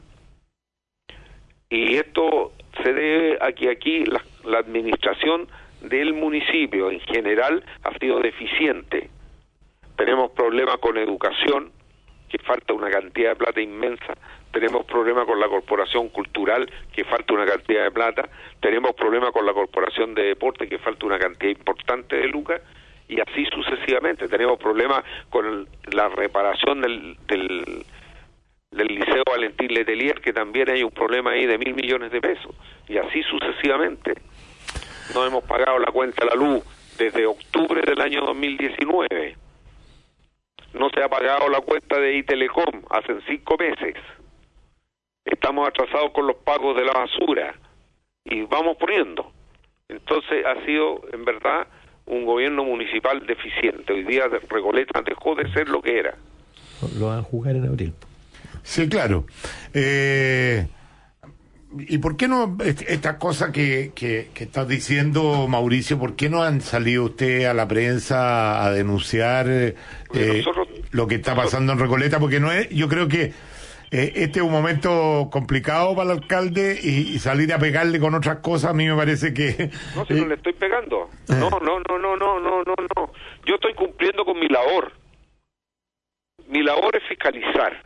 Y esto se debe a que aquí la, la administración del municipio en general ha sido deficiente. Tenemos problemas con educación, que falta una cantidad de plata inmensa. Tenemos problemas con la corporación cultural, que falta una cantidad de plata. Tenemos problemas con la corporación de deporte, que falta una cantidad importante de lucas, y así sucesivamente. Tenemos problemas con el, la reparación del, del, del Liceo Valentín Letelier, que también hay un problema ahí de mil millones de pesos, y así sucesivamente. No hemos pagado la cuenta de la luz desde octubre del año dos mil diecinueve. No se ha pagado la cuenta de Itelecom hace cinco meses. Estamos atrasados con los pagos de la basura y vamos poniendo. Entonces ha sido, en verdad, un gobierno municipal deficiente. Hoy día Recoleta dejó de ser lo que era. Lo van a jugar en abril. Sí, claro. Eh, ¿Y por qué no, esta cosa que, que, que estás diciendo, Mauricio, por qué no han salido usted a la prensa a denunciar eh, nosotros, lo que está pasando en Recoleta? Porque no es, yo creo que eh, este es un momento complicado para el alcalde y, y salir a pegarle con otras cosas, a mí me parece que... No, si eh, no le estoy pegando. No, no, no, no, no, no, no, no. Yo estoy cumpliendo con mi labor. Mi labor es fiscalizar.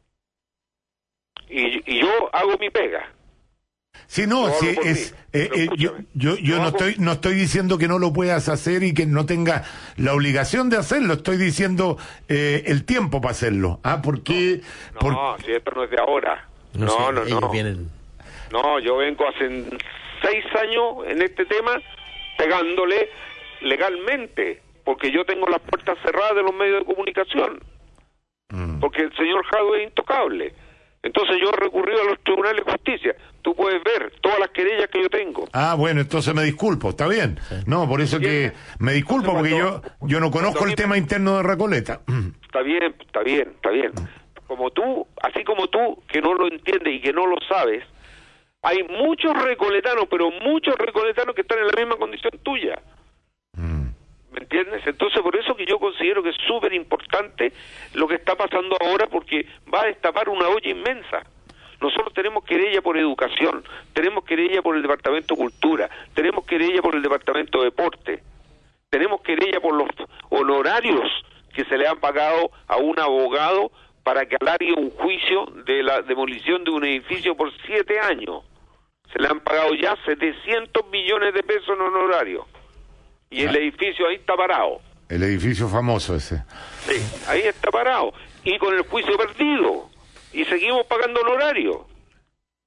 Y, y yo hago mi pega. Sí, no, sí, es, eh, eh, yo, yo, yo no estoy, no estoy diciendo que no lo puedas hacer y que no tenga la obligación de hacerlo, estoy diciendo eh, el tiempo para hacerlo. Ah, porque... No, por... no, si esto no es de ahora. No, no, no, no. No. Vienen... no, yo vengo hace seis años en este tema pegándole legalmente, porque yo tengo las puertas cerradas de los medios de comunicación, mm. porque el señor Jadwe es intocable. Entonces yo he recurrido a los tribunales de justicia. Tú puedes ver todas las querellas que yo tengo. Ah, bueno, entonces me disculpo, está bien. No, por eso que me disculpo, porque yo yo no conozco el tema interno de Recoleta. Está bien, está bien, está bien. Como tú, así como tú, que no lo entiendes y que no lo sabes, hay muchos recoletanos, pero muchos recoletanos que están en la misma condición tuya. ¿Me entiendes? Entonces, por eso que yo considero que es súper importante lo que está pasando ahora, porque va a destapar una olla inmensa. Nosotros tenemos querella por educación, tenemos querella por el Departamento de Cultura, tenemos querella por el Departamento de Deporte, tenemos querella por los honorarios que se le han pagado a un abogado para que alargue un juicio de la demolición de un edificio por siete años. Se le han pagado ya setecientos millones de pesos en honorarios. Y el edificio ahí está parado. El edificio famoso ese. Sí, ahí está parado. Y con el juicio perdido. Y seguimos pagando honorario.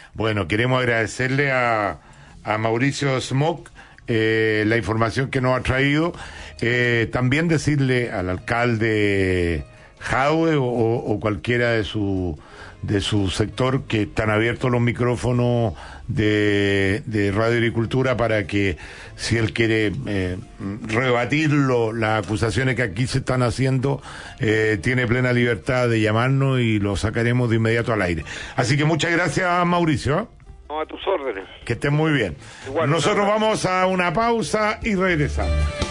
Bueno, queremos agradecerle a, a Mauricio Smock eh, la información que nos ha traído. Eh, también decirle al alcalde Jadwe o, o cualquiera de su de su sector que están abiertos los micrófonos de, de Radio Agricultura para que, si él quiere eh, rebatir lo, las acusaciones que aquí se están haciendo, eh, tiene plena libertad de llamarnos y lo sacaremos de inmediato al aire. Así que muchas gracias, Mauricio. No, a tus órdenes. Que estén muy bien. Igual, nosotros no, vamos a una pausa y regresamos.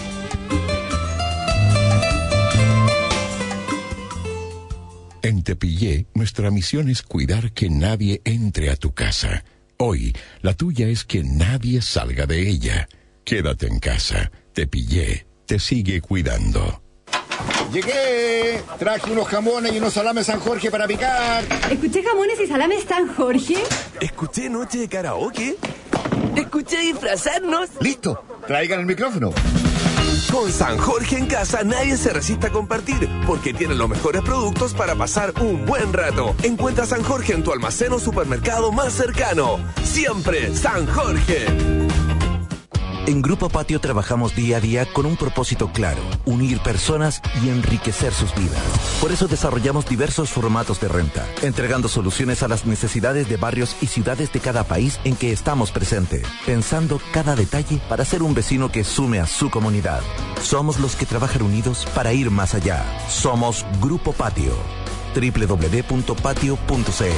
En Tepillé, nuestra misión es cuidar que nadie entre a tu casa. Hoy, la tuya es que nadie salga de ella. Quédate en casa. Tepillé te sigue cuidando. Llegué, traje unos jamones y unos salames San Jorge para picar. Escuché jamones y salames San Jorge. Escuché noche de karaoke. Escuché disfrazarnos. Listo, traigan el micrófono. Con San Jorge en casa nadie se resiste a compartir, porque tiene los mejores productos para pasar un buen rato. Encuentra San Jorge en tu almacén o supermercado más cercano. Siempre San Jorge. En Grupo Patio trabajamos día a día con un propósito claro: unir personas y enriquecer sus vidas. Por eso desarrollamos diversos formatos de renta, entregando soluciones a las necesidades de barrios y ciudades de cada país en que estamos presentes, pensando cada detalle para ser un vecino que sume a su comunidad. Somos los que trabajan unidos para ir más allá. Somos Grupo Patio. doble u doble u doble u punto patio punto c l.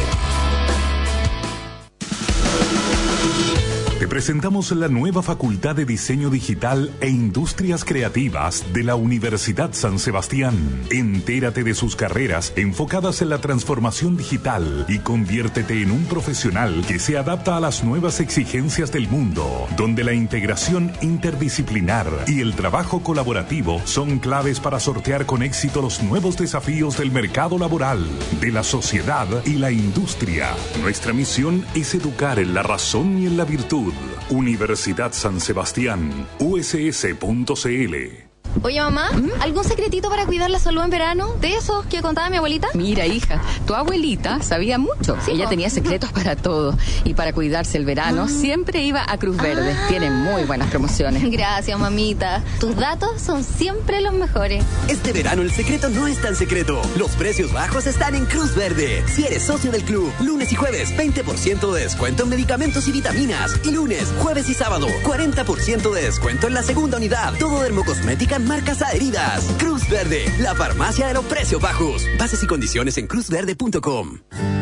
Te presentamos la nueva Facultad de Diseño Digital e Industrias Creativas de la Universidad San Sebastián. Entérate de sus carreras enfocadas en la transformación digital y conviértete en un profesional que se adapta a las nuevas exigencias del mundo, donde la integración interdisciplinar y el trabajo colaborativo son claves para sortear con éxito los nuevos desafíos del mercado laboral, de la sociedad y la industria. Nuestra misión es educar en la razón y en la virtud. Universidad San Sebastián, U S S punto c l. Oye, mamá, ¿Mm? ¿algún secretito para cuidar la salud en verano? ¿De esos que contaba mi abuelita? Mira, hija, tu abuelita sabía mucho. Sí, Ella ¿no? tenía secretos para todo. Y para cuidarse el verano, ah. siempre iba a Cruz Verde. Ah. Tienen muy buenas promociones. Gracias, mamita. Tus datos son siempre los mejores. Este verano el secreto no es tan secreto. Los precios bajos están en Cruz Verde. Si eres socio del club, lunes y jueves, veinte por ciento de descuento en medicamentos y vitaminas. Y lunes, jueves y sábado, cuarenta por ciento de descuento en la segunda unidad. Todo dermocosmética marcas adheridas. Cruz Verde, la farmacia de los precios bajos. Bases y condiciones en cruz verde punto com.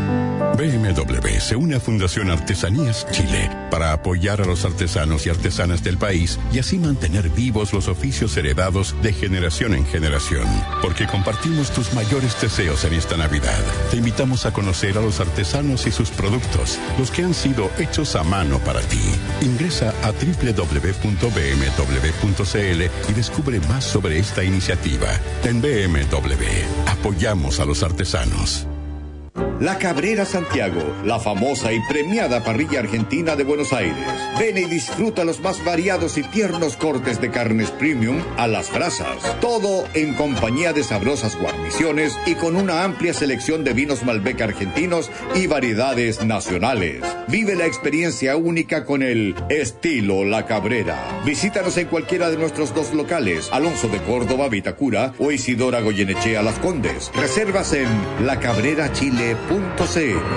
B M W se une a Fundación Artesanías Chile para apoyar a los artesanos y artesanas del país y así mantener vivos los oficios heredados de generación en generación. Porque compartimos tus mayores deseos en esta Navidad. Te invitamos a conocer a los artesanos y sus productos, los que han sido hechos a mano para ti. Ingresa a doble u doble u doble u punto b m w punto c l y descubre más sobre esta iniciativa. En B M W, apoyamos a los artesanos. La Cabrera Santiago, la famosa y premiada parrilla argentina de Buenos Aires. Ven y disfruta los más variados y tiernos cortes de carnes premium a las brasas. Todo en compañía de sabrosas guarniciones y con una amplia selección de vinos Malbec argentinos y variedades nacionales. Vive la experiencia única con el estilo La Cabrera. Visítanos en cualquiera de nuestros dos locales, Alonso de Córdoba, Vitacura o Isidora Goyenechea, Las Condes. Reservas en la cabrera chile punto c l.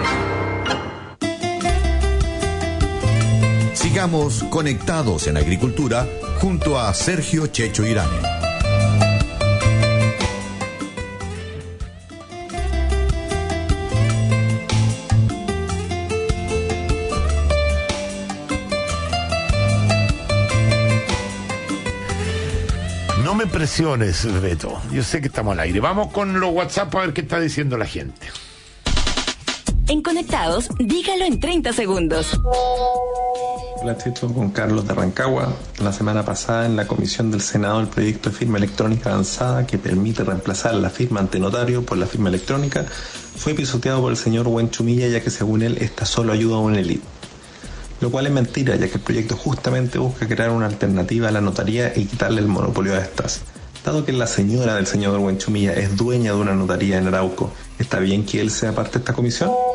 Sigamos conectados en agricultura junto a Sergio Checho Irán. No me presiones, Beto. Yo sé que estamos al aire. Vamos con los WhatsApp a ver qué está diciendo la gente. En Conectados, dígalo en treinta segundos. Hola, Checho, con Carlos de Rancagua. La semana pasada en la comisión del Senado el proyecto de firma electrónica avanzada que permite reemplazar la firma ante notario por la firma electrónica fue pisoteado por el señor Huenchumilla, ya que según él esta solo ayuda a una élite. Lo cual es mentira, ya que el proyecto justamente busca crear una alternativa a la notaría y quitarle el monopolio a estas. Dado que la señora del señor Huenchumilla es dueña de una notaría en Arauco, ¿está bien que él sea parte de esta comisión?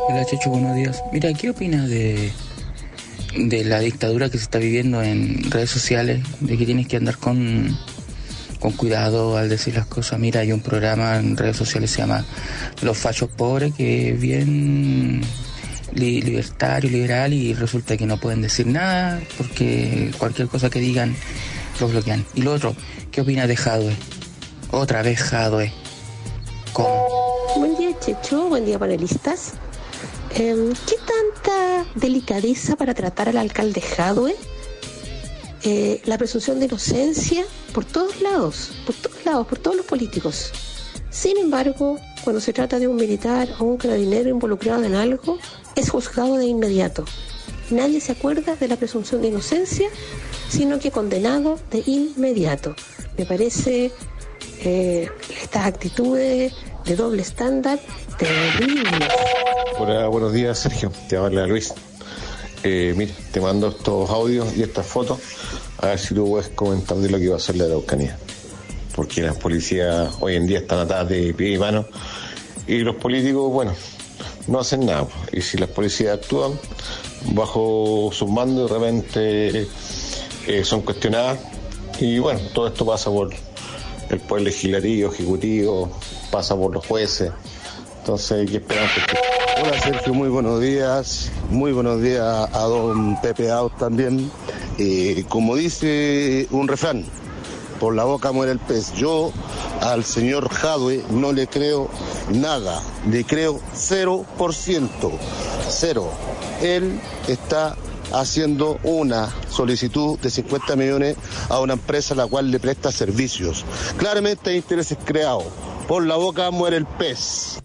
Hola Checho, buenos días. Mira, ¿qué opinas de, de la dictadura que se está viviendo en redes sociales? De que tienes que andar con, con cuidado al decir las cosas. Mira, hay un programa en redes sociales que se llama Los Fachos Pobres, que es bien li, libertario, liberal, y resulta que no pueden decir nada porque cualquier cosa que digan los bloquean. Y lo otro, ¿qué opinas de Jadwe? Otra vez Jadwe. ¿Cómo? Buen día, Checho. Buen día, panelistas. Eh, ¿Qué tanta delicadeza para tratar al alcalde Jadwe? Eh, la presunción de inocencia por todos lados, por todos lados, por todos los políticos. Sin embargo, cuando se trata de un militar o un carabinero involucrado en algo, es juzgado de inmediato. Nadie se acuerda de la presunción de inocencia, sino que condenado de inmediato. Me parece eh, estas actitudes de doble estándar terribles. Hola, buenos días, Sergio. Te habla Luis. Eh, mira, te mando estos audios y estas fotos a ver si tú puedes comentar de lo que va a hacer la Araucanía. Porque las policías hoy en día están atadas de pie y mano y los políticos, bueno, no hacen nada. Y si las policías actúan bajo sus mandos, de repente eh, son cuestionadas. Y bueno, todo esto pasa por el poder legislativo, ejecutivo, pasa por los jueces. Entonces, ¿qué esperamos? Hola Sergio, muy buenos días. Muy buenos días a don Pepe Out también. Eh, como dice un refrán, por la boca muere el pez. Yo al señor Jadwe no le creo nada. Le creo cero por ciento. Cero. Él está haciendo una solicitud de cincuenta millones a una empresa a la cual le presta servicios. Claramente hay intereses creados. Por la boca muere el pez.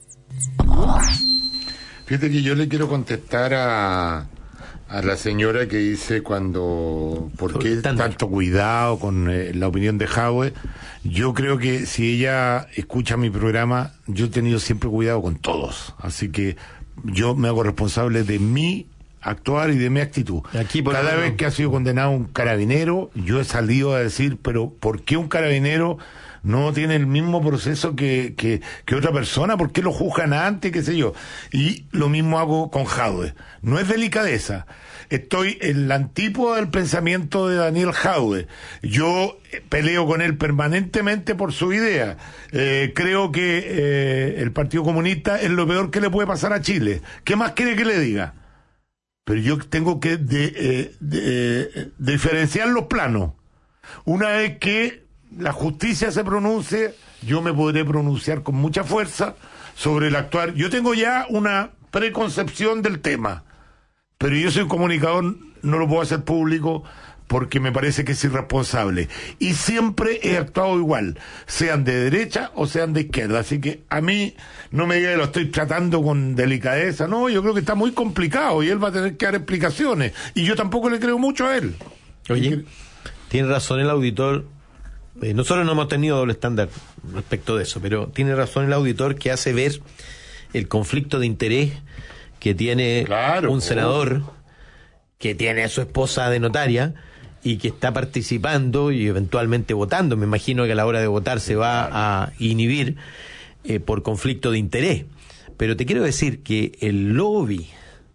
Fíjate que yo le quiero contestar a, a la señora que dice cuando, ¿por qué tanto cuidado con eh, la opinión de Jadwe? Yo creo que si ella escucha mi programa, yo he tenido siempre cuidado con todos. Así que yo me hago responsable de mi actuar y de mi actitud. Aquí, por Cada vez que ha sido condenado un carabinero, yo he salido a decir, pero ¿por qué un carabinero no tiene el mismo proceso que, que, que otra persona? ¿Por qué lo juzgan antes? ¿Qué sé yo? Y lo mismo hago con Jadwe. No es delicadeza. Estoy en la antípoda del pensamiento de Daniel Jadwe. Yo peleo con él permanentemente por su idea. Eh, creo que eh, el Partido Comunista es lo peor que le puede pasar a Chile. ¿Qué más quiere que le diga? Pero yo tengo que de, eh, de, eh, diferenciar los planos. Una vez que la justicia se pronuncie, yo me podré pronunciar con mucha fuerza sobre el actuar. Yo tengo ya una preconcepción del tema, pero yo soy comunicador, no lo puedo hacer público porque me parece que es irresponsable. Y siempre he actuado igual, sean de derecha o sean de izquierda. Así que a mí no me diga que lo estoy tratando con delicadeza. No, yo creo que está muy complicado y él va a tener que dar explicaciones. Y yo tampoco le creo mucho a él. Oye, tiene razón el auditor. Eh, nosotros no hemos tenido doble estándar respecto de eso, pero tiene razón el auditor que hace ver el conflicto de interés que tiene claro, un senador oh. que tiene a su esposa de notaria y que está participando y eventualmente votando. Me imagino que a la hora de votar se va a inhibir eh, por conflicto de interés. Pero te quiero decir que el lobby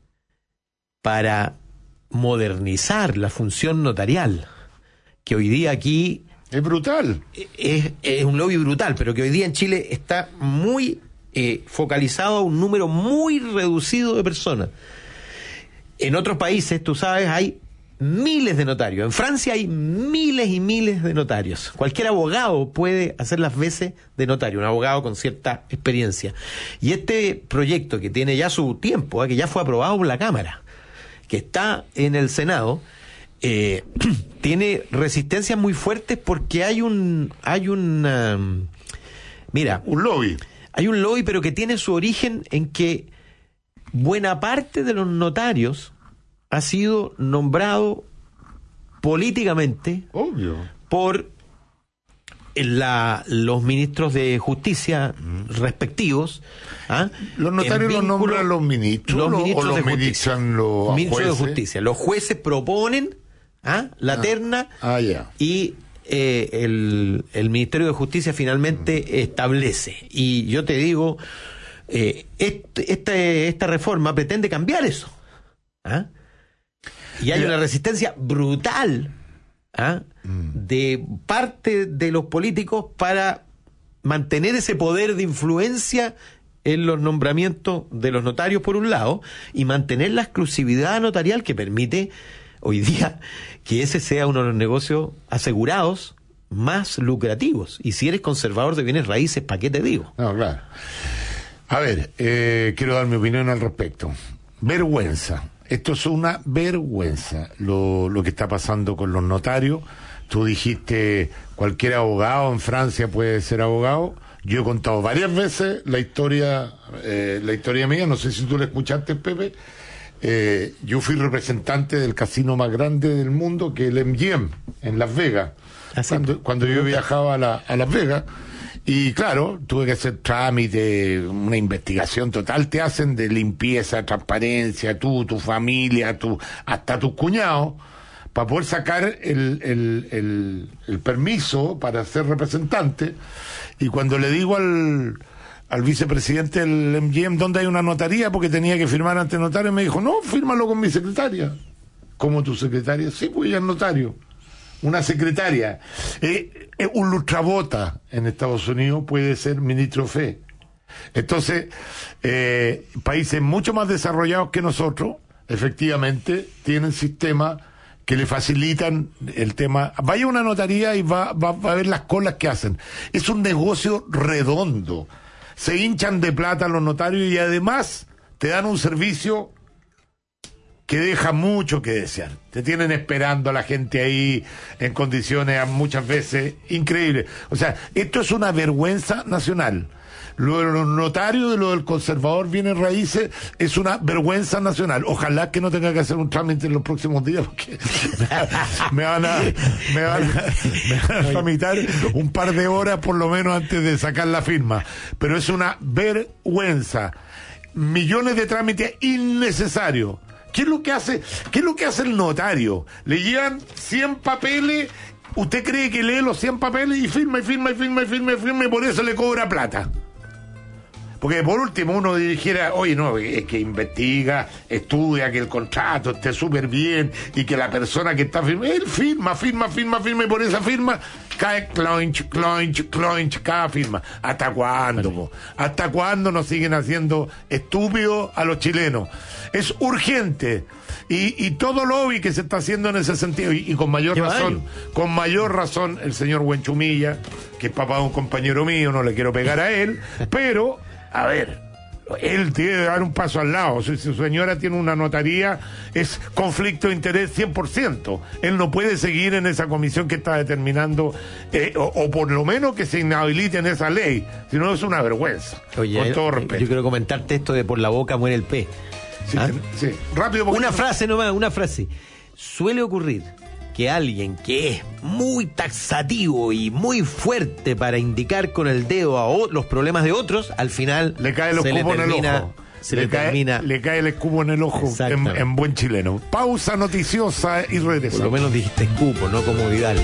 para modernizar la función notarial, que hoy día aquí es brutal, es, es un lobby brutal, pero que hoy día en Chile está muy eh, focalizado a un número muy reducido de personas. En otros países, tú sabes, hay miles de notarios. En Francia hay miles y miles de notarios. Cualquier abogado puede hacer las veces de notario, un abogado con cierta experiencia. Y este proyecto, que tiene ya su tiempo, ¿eh? que ya fue aprobado por la Cámara, que está en el Senado, eh, tiene resistencias muy fuertes porque hay un hay un um, mira, un lobby. Hay un lobby, pero que tiene su origen en que buena parte de los notarios ha sido nombrado políticamente Obvio. por la, los ministros de justicia mm. respectivos. ¿ah? Los notarios los nombran los ministros, los ministros o los de ministros los ministros jueces. de justicia. Los jueces proponen ¿ah? la ah. terna ah, yeah. y eh, el, el Ministerio de Justicia finalmente mm. establece. Y yo te digo, eh, este, este, esta reforma pretende cambiar eso. ¿Ah? Y hay una resistencia brutal, ¿ah? de parte de los políticos para mantener ese poder de influencia en los nombramientos de los notarios por un lado, y mantener la exclusividad notarial que permite hoy día que ese sea uno de los negocios asegurados más lucrativos. Y si eres conservador de bienes raíces, ¿para qué te digo? No, claro. A ver, eh, quiero dar mi opinión al respecto. Vergüenza. Esto es una vergüenza lo, lo que está pasando con los notarios. Tú dijiste, cualquier abogado en Francia puede ser abogado. Yo he contado varias veces la historia, eh, la historia mía, no sé si tú la escuchaste, Pepe. Eh, yo fui representante del casino más grande del mundo, que es el M G M, en Las Vegas. Cuando, cuando yo viajaba a, la, a Las Vegas, y claro, tuve que hacer trámite, una investigación total, te hacen de limpieza, transparencia, tú, tu familia, tu, hasta tus cuñados, para poder sacar el, el, el, el permiso para ser representante. Y cuando le digo al, al vicepresidente del M G M dónde hay una notaría, porque tenía que firmar ante notario, me dijo, no, fírmalo con mi secretaria. ¿Cómo tu secretaria? Sí, pues ella es notario. Una secretaria. Eh, eh, un lustrabota en Estados Unidos puede ser ministro de fe. Entonces, eh, países mucho más desarrollados que nosotros, efectivamente, tienen sistemas que le facilitan el tema. Vaya a una notaría y va, va, va a ver las colas que hacen. Es un negocio redondo. Se hinchan de plata los notarios y además te dan un servicio que deja mucho que desear. Te tienen esperando a la gente ahí en condiciones muchas veces increíbles. O sea, esto es una vergüenza nacional. Lo de los notarios y lo del conservador bienes raíces es una vergüenza nacional. Ojalá que no tenga que hacer un trámite en los próximos días, porque me van a, me van a, me van a tramitar un par de horas por lo menos antes de sacar la firma. Pero es una vergüenza. Millones de trámites innecesarios. ¿Qué es lo que hace, qué es lo que hace el notario? Le llevan cien papeles, usted cree que lee los cien papeles y firma y firma y firma y firma y firma y por eso le cobra plata. Porque por último uno dijera, oye, no, es que investiga, estudia que el contrato esté súper bien y que la persona que está firmando, él firma, firma, firma, firma y por esa firma cae clonch, clonch, clonch, cada firma. ¿Hasta cuándo? Po? ¿Hasta cuándo nos siguen haciendo estúpidos a los chilenos? Es urgente. Y, y todo lobby que se está haciendo en ese sentido, y, y con mayor razón, con mayor razón el señor Huenchumilla, que es papá de un compañero mío, no le quiero pegar a él, pero, a ver, él tiene que dar un paso al lado. Si su señora tiene una notaría, es conflicto de interés cien por ciento. Él no puede seguir en esa comisión que está determinando, eh, o, o por lo menos que se inhabilite en esa ley, si no es una vergüenza. Oye, con todo respeto. Yo quiero comentarte esto de por la boca muere el pez. Sí, ¿Ah? sí. Rápido. Una frase nomás, una frase. Suele ocurrir que alguien que es muy taxativo y muy fuerte para indicar con el dedo a o- los problemas de otros, al final le cae el se escupo le termina, en el ojo. Se le, le, cae, termina. le cae el escupo en el ojo en, en buen chileno. Pausa noticiosa y regresamos. Por lo menos dijiste escupo, no como Vidal.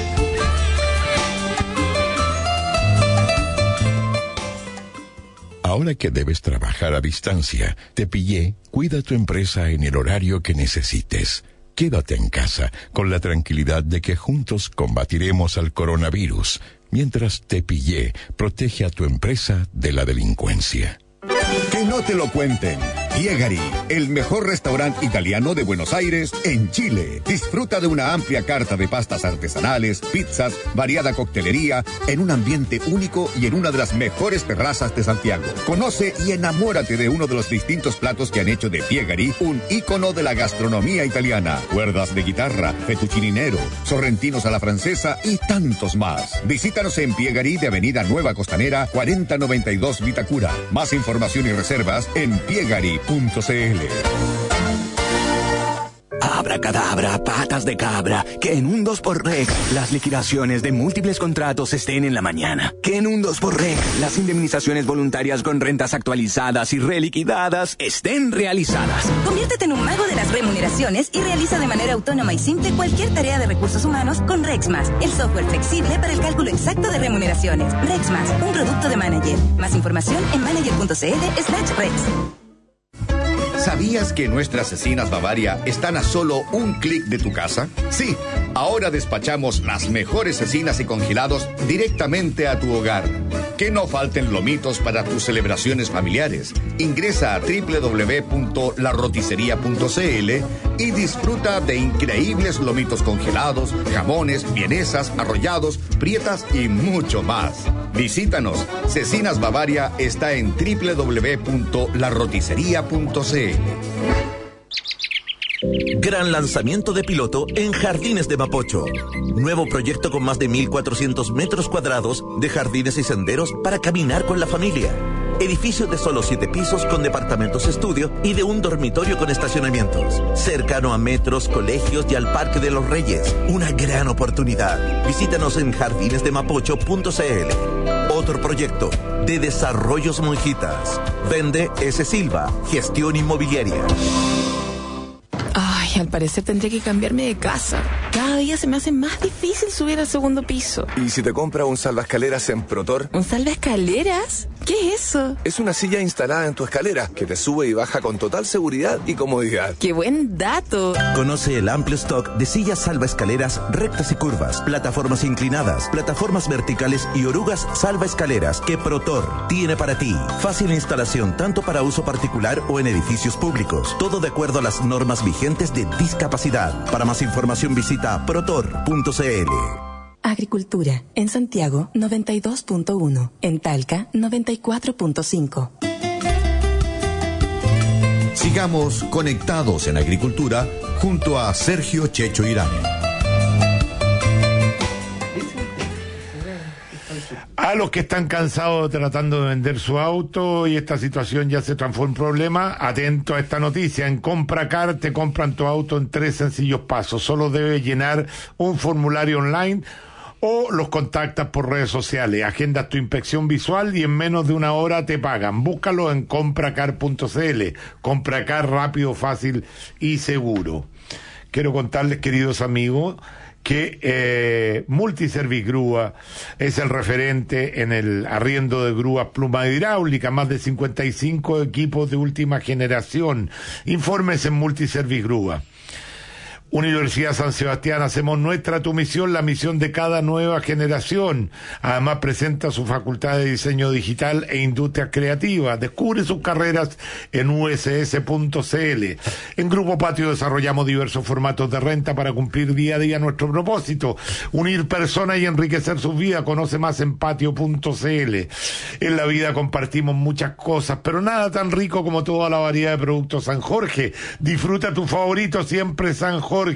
Ahora que debes trabajar a distancia, te pillé, cuida tu empresa en el horario que necesites. Quédate en casa con la tranquilidad de que juntos combatiremos al coronavirus. Mientras Te Pillé protege a tu empresa de la delincuencia. Que no te lo cuenten. Piegari, el mejor restaurante italiano de Buenos Aires en Chile. Disfruta de una amplia carta de pastas artesanales, pizzas, variada coctelería, en un ambiente único y en una de las mejores terrazas de Santiago. Conoce y enamórate de uno de los distintos platos que han hecho de Piegari un ícono de la gastronomía italiana. Cuerdas de guitarra, fettuccine nero, sorrentinos a la francesa y tantos más. Visítanos en Piegari de Avenida Nueva Costanera, cuarenta noventa y dos Vitacura. Más información y reservas en piegari punto c l. A Abracadabra, patas de cabra, que en un dos por reg las liquidaciones de múltiples contratos estén en la mañana. Que en un dos por reg las indemnizaciones voluntarias con rentas actualizadas y reliquidadas estén realizadas. Conviértete en un mago de las remuneraciones y realiza de manera autónoma y simple cualquier tarea de recursos humanos con Rexmas, el software flexible para el cálculo exacto de remuneraciones. Rexmas, un producto de Manager. Más información en manager.cl slash Rex. ¿Sabías que nuestras cecinas Bavaria están a solo un clic de tu casa? Sí, ahora despachamos las mejores cecinas y congelados directamente a tu hogar. Que no falten lomitos para tus celebraciones familiares. Ingresa a doble u doble u doble u punto la roticería punto c l y disfruta de increíbles lomitos congelados, jamones, vienesas, arrollados, prietas y mucho más. Visítanos. Cecinas Bavaria está en doble u doble u doble u punto la roticería punto c l. Gran lanzamiento de piloto en Jardines de Mapocho. Nuevo proyecto con más de mil cuatrocientos metros cuadrados de jardines y senderos para caminar con la familia. Edificio de solo siete pisos con departamentos estudio y de un dormitorio con estacionamientos. Cercano a metros, colegios y al Parque de los Reyes. Una gran oportunidad. Visítanos en jardines de mapocho punto c l. Otro proyecto de Desarrollos Monjitas. Vende S. Silva, Gestión Inmobiliaria. Ay, al parecer tendré que cambiarme de casa. Cada día se me hace más difícil subir al segundo piso. ¿Y si te compras un salvaescaleras en Protor? ¿Un salvaescaleras? ¿Qué es eso? Es una silla instalada en tu escalera que te sube y baja con total seguridad y comodidad. ¡Qué buen dato! Conoce el amplio stock de sillas salvaescaleras rectas y curvas, plataformas inclinadas, plataformas verticales y orugas salvaescaleras que Protor tiene para ti. Fácil instalación tanto para uso particular o en edificios públicos. Todo de acuerdo a las normas vigentes de discapacidad. Para más información visita protor punto c l. Agricultura. En Santiago, noventa y dos punto uno. En Talca, noventa y cuatro punto cinco. Sigamos conectados en agricultura junto a Sergio Checho Irán. A los que están cansados tratando de vender su auto y esta situación ya se transforma en problema, atento a esta noticia. En Compracar te compran tu auto en tres sencillos pasos. Solo debes llenar un formulario online o los contactas por redes sociales. Agendas tu inspección visual y en menos de una hora te pagan. Búscalo en compracar punto c l. Compracar, rápido, fácil y seguro. Quiero contarles, queridos amigos, que eh, Multiservice Grúa es el referente en el arriendo de grúas pluma hidráulica, más de cincuenta y cinco equipos de última generación. Informes en Multiservice Grúa. Universidad San Sebastián, hacemos nuestra tu misión, la misión de cada nueva generación. Además presenta su facultad de diseño digital e industrias creativas. Descubre sus carreras en u s s punto c l. En Grupo Patio desarrollamos diversos formatos de renta para cumplir día a día nuestro propósito, unir personas y enriquecer sus vidas. Conoce más en patio punto c l. En la vida compartimos muchas cosas, pero nada tan rico como toda la variedad de productos San Jorge. Disfruta tu favorito siempre San Jorge.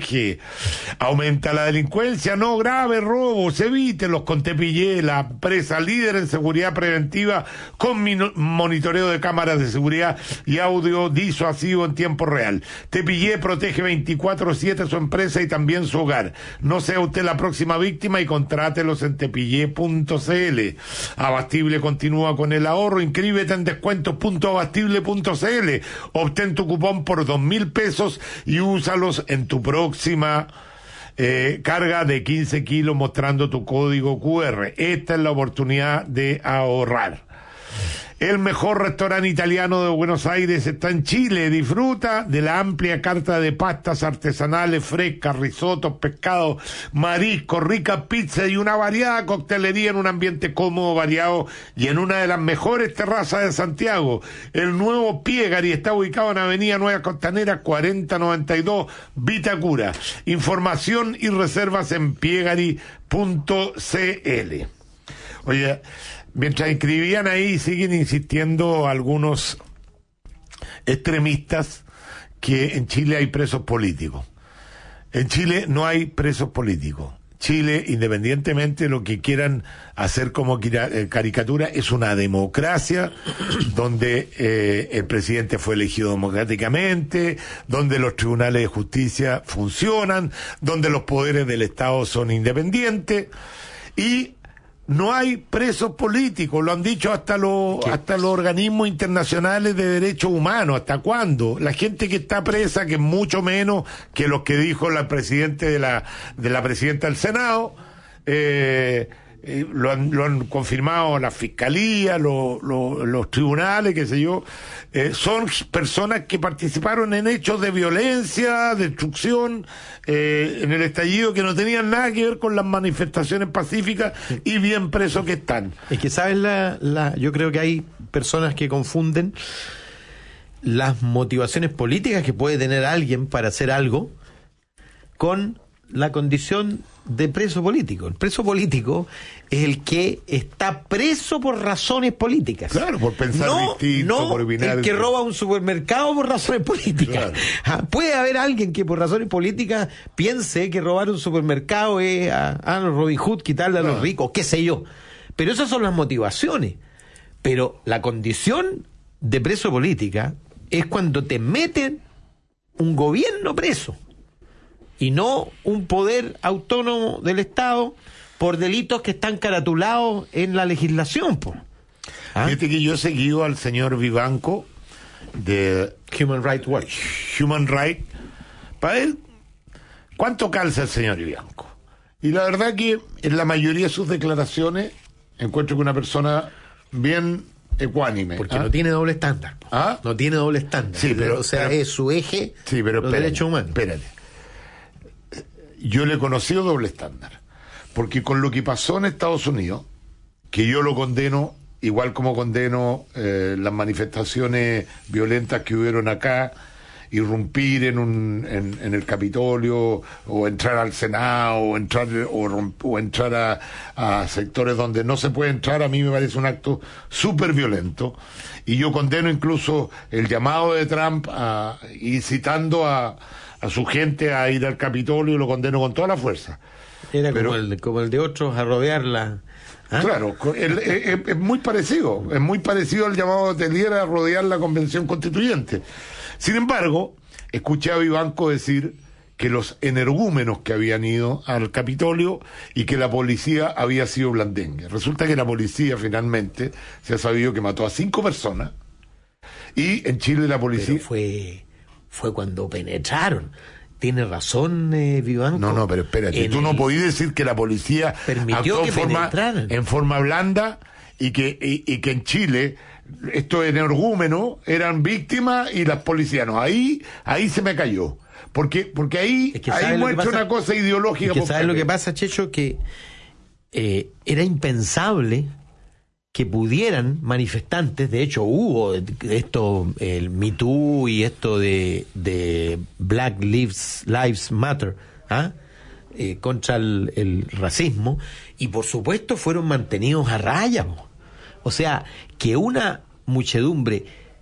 Aumenta la delincuencia, no graves robos, evítelos con Tepillé, la empresa líder en seguridad preventiva con monitoreo de cámaras de seguridad y audio disuasivo en tiempo real. Tepillé protege veinticuatro siete su empresa y también su hogar. No sea usted la próxima víctima y contrátelos en tepillé punto c l. Abastible continúa con el ahorro. Inscríbete en descuentos punto abastible punto c l. Obtén tu cupón por dos mil pesos y úsalos en tu próxima eh, carga de quince kilos mostrando tu código cu erre. Esta es la oportunidad de ahorrar. El mejor restaurante italiano de Buenos Aires está en Chile. Disfruta de la amplia carta de pastas artesanales frescas, risotos, pescados, mariscos, rica pizza y una variada coctelería en un ambiente cómodo, variado y en una de las mejores terrazas de Santiago. El nuevo Piegari está ubicado en Avenida Nueva Costanera cuarenta noventa y dos, Vitacura. Información y reservas en piegari punto c l. Oye, mientras escribían ahí, siguen insistiendo algunos extremistas que en Chile hay presos políticos. En Chile no hay presos políticos. Chile, independientemente de lo que quieran hacer como caricatura, es una democracia donde eh, el presidente fue elegido democráticamente, donde los tribunales de justicia funcionan, donde los poderes del Estado son independientes y no hay presos políticos, lo han dicho hasta los hasta los organismos internacionales de derechos humanos. ¿Hasta cuándo? La gente que está presa, que es mucho menos que los que dijo la presidente de la de la presidenta del Senado, eh, eh, lo han lo han confirmado la fiscalía, lo, lo, los tribunales, qué sé yo, eh, son personas que participaron en hechos de violencia, destrucción, eh, en el estallido, que no tenían nada que ver con las manifestaciones pacíficas, y bien presos que están. Es que, ¿sabes? La, la, yo creo que hay personas que confunden las motivaciones políticas que puede tener alguien para hacer algo con la condición de preso político. El preso político es el que está preso por razones políticas. Claro, por pensar no, distinto, no por opinar. El que roba un supermercado por razones políticas. Claro. Puede haber alguien que por razones políticas piense que robar un supermercado es a, a Robin Hood, quitarle a los ricos, qué sé yo. Pero esas son las motivaciones. Pero la condición de preso política es cuando te meten un gobierno preso y no un poder autónomo del Estado por delitos que están caratulados en la legislación. Po. ¿Ah? Fíjate que yo he seguido al señor Vivanco de Human Rights Watch, Human Rights, para ver cuánto calza el señor Vivanco. Y la verdad que en la mayoría de sus declaraciones encuentro que una persona bien ecuánime. Porque ¿ah? no tiene doble estándar. ¿Ah? No tiene doble estándar. Sí, pero, o sea, pero, es su eje sí, pero los espérate, derechos humanos. Espérate. Yo le he conocido doble estándar. Porque con lo que pasó en Estados Unidos, que yo lo condeno, igual como condeno eh, las manifestaciones violentas que hubieron acá, irrumpir en un en, en el Capitolio, o entrar al Senado, o entrar o, romp, o entrar a, a sectores donde no se puede entrar, a mí me parece un acto súper violento. Y yo condeno incluso el llamado de Trump a, incitando a, a su gente a ir al Capitolio, y lo condeno con toda la fuerza. Era Pero, como, el, como el de otros a rodearla. ¿Ah? Claro, el, es, es muy parecido, es muy parecido al llamado de Telier a rodear la Convención Constituyente. Sin embargo, escuché a Vivanco decir que los energúmenos que habían ido al Capitolio y que la policía había sido blandengue. Resulta que la policía finalmente se ha sabido que mató a cinco personas, y en Chile la policía... Pero fue, fue cuando penetraron. Tiene razón, eh, Vivanco. No, no, pero espérate, en tú no el... podías decir que la policía permitió actuó que en forma, penetraran. en forma blanda, y que, y, y que en Chile estos energúmenos eran víctimas y las policías no. Ahí, ahí se me cayó. Porque, porque ahí, es que ahí muestra pasa, una cosa ideológica. Es que ¿sabes lo que pasa, Checho? Que eh, era impensable que pudieran manifestantes, de hecho hubo esto, el Me Too y esto de, de Black Lives, Lives Matter, ¿ah? eh, contra el, el racismo, y por supuesto fueron mantenidos a raya. O sea, que una muchedumbre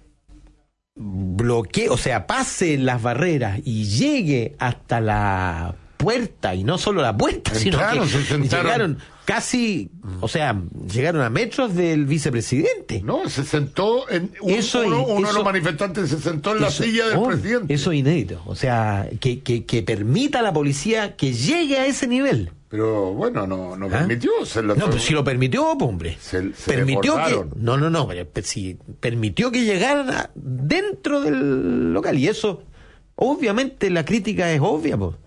bloquee, o sea, pase las barreras y llegue hasta la puerta, y no solo la puerta, Entraron, sino que se llegaron casi, o sea, llegaron a metros del vicepresidente. No, se sentó en un, eso, uno, uno eso, de los manifestantes se sentó en la eso, silla del oh, presidente. Eso es inédito, o sea, que, que, que permita a la policía que llegue a ese nivel. Pero bueno, no, no ¿Ah? permitió. Se lo no, pero si lo permitió, pues, hombre. Se, se permitió que, no, no, no, pero si permitió que llegaran a, dentro del local, y eso, obviamente la crítica es obvia, pues.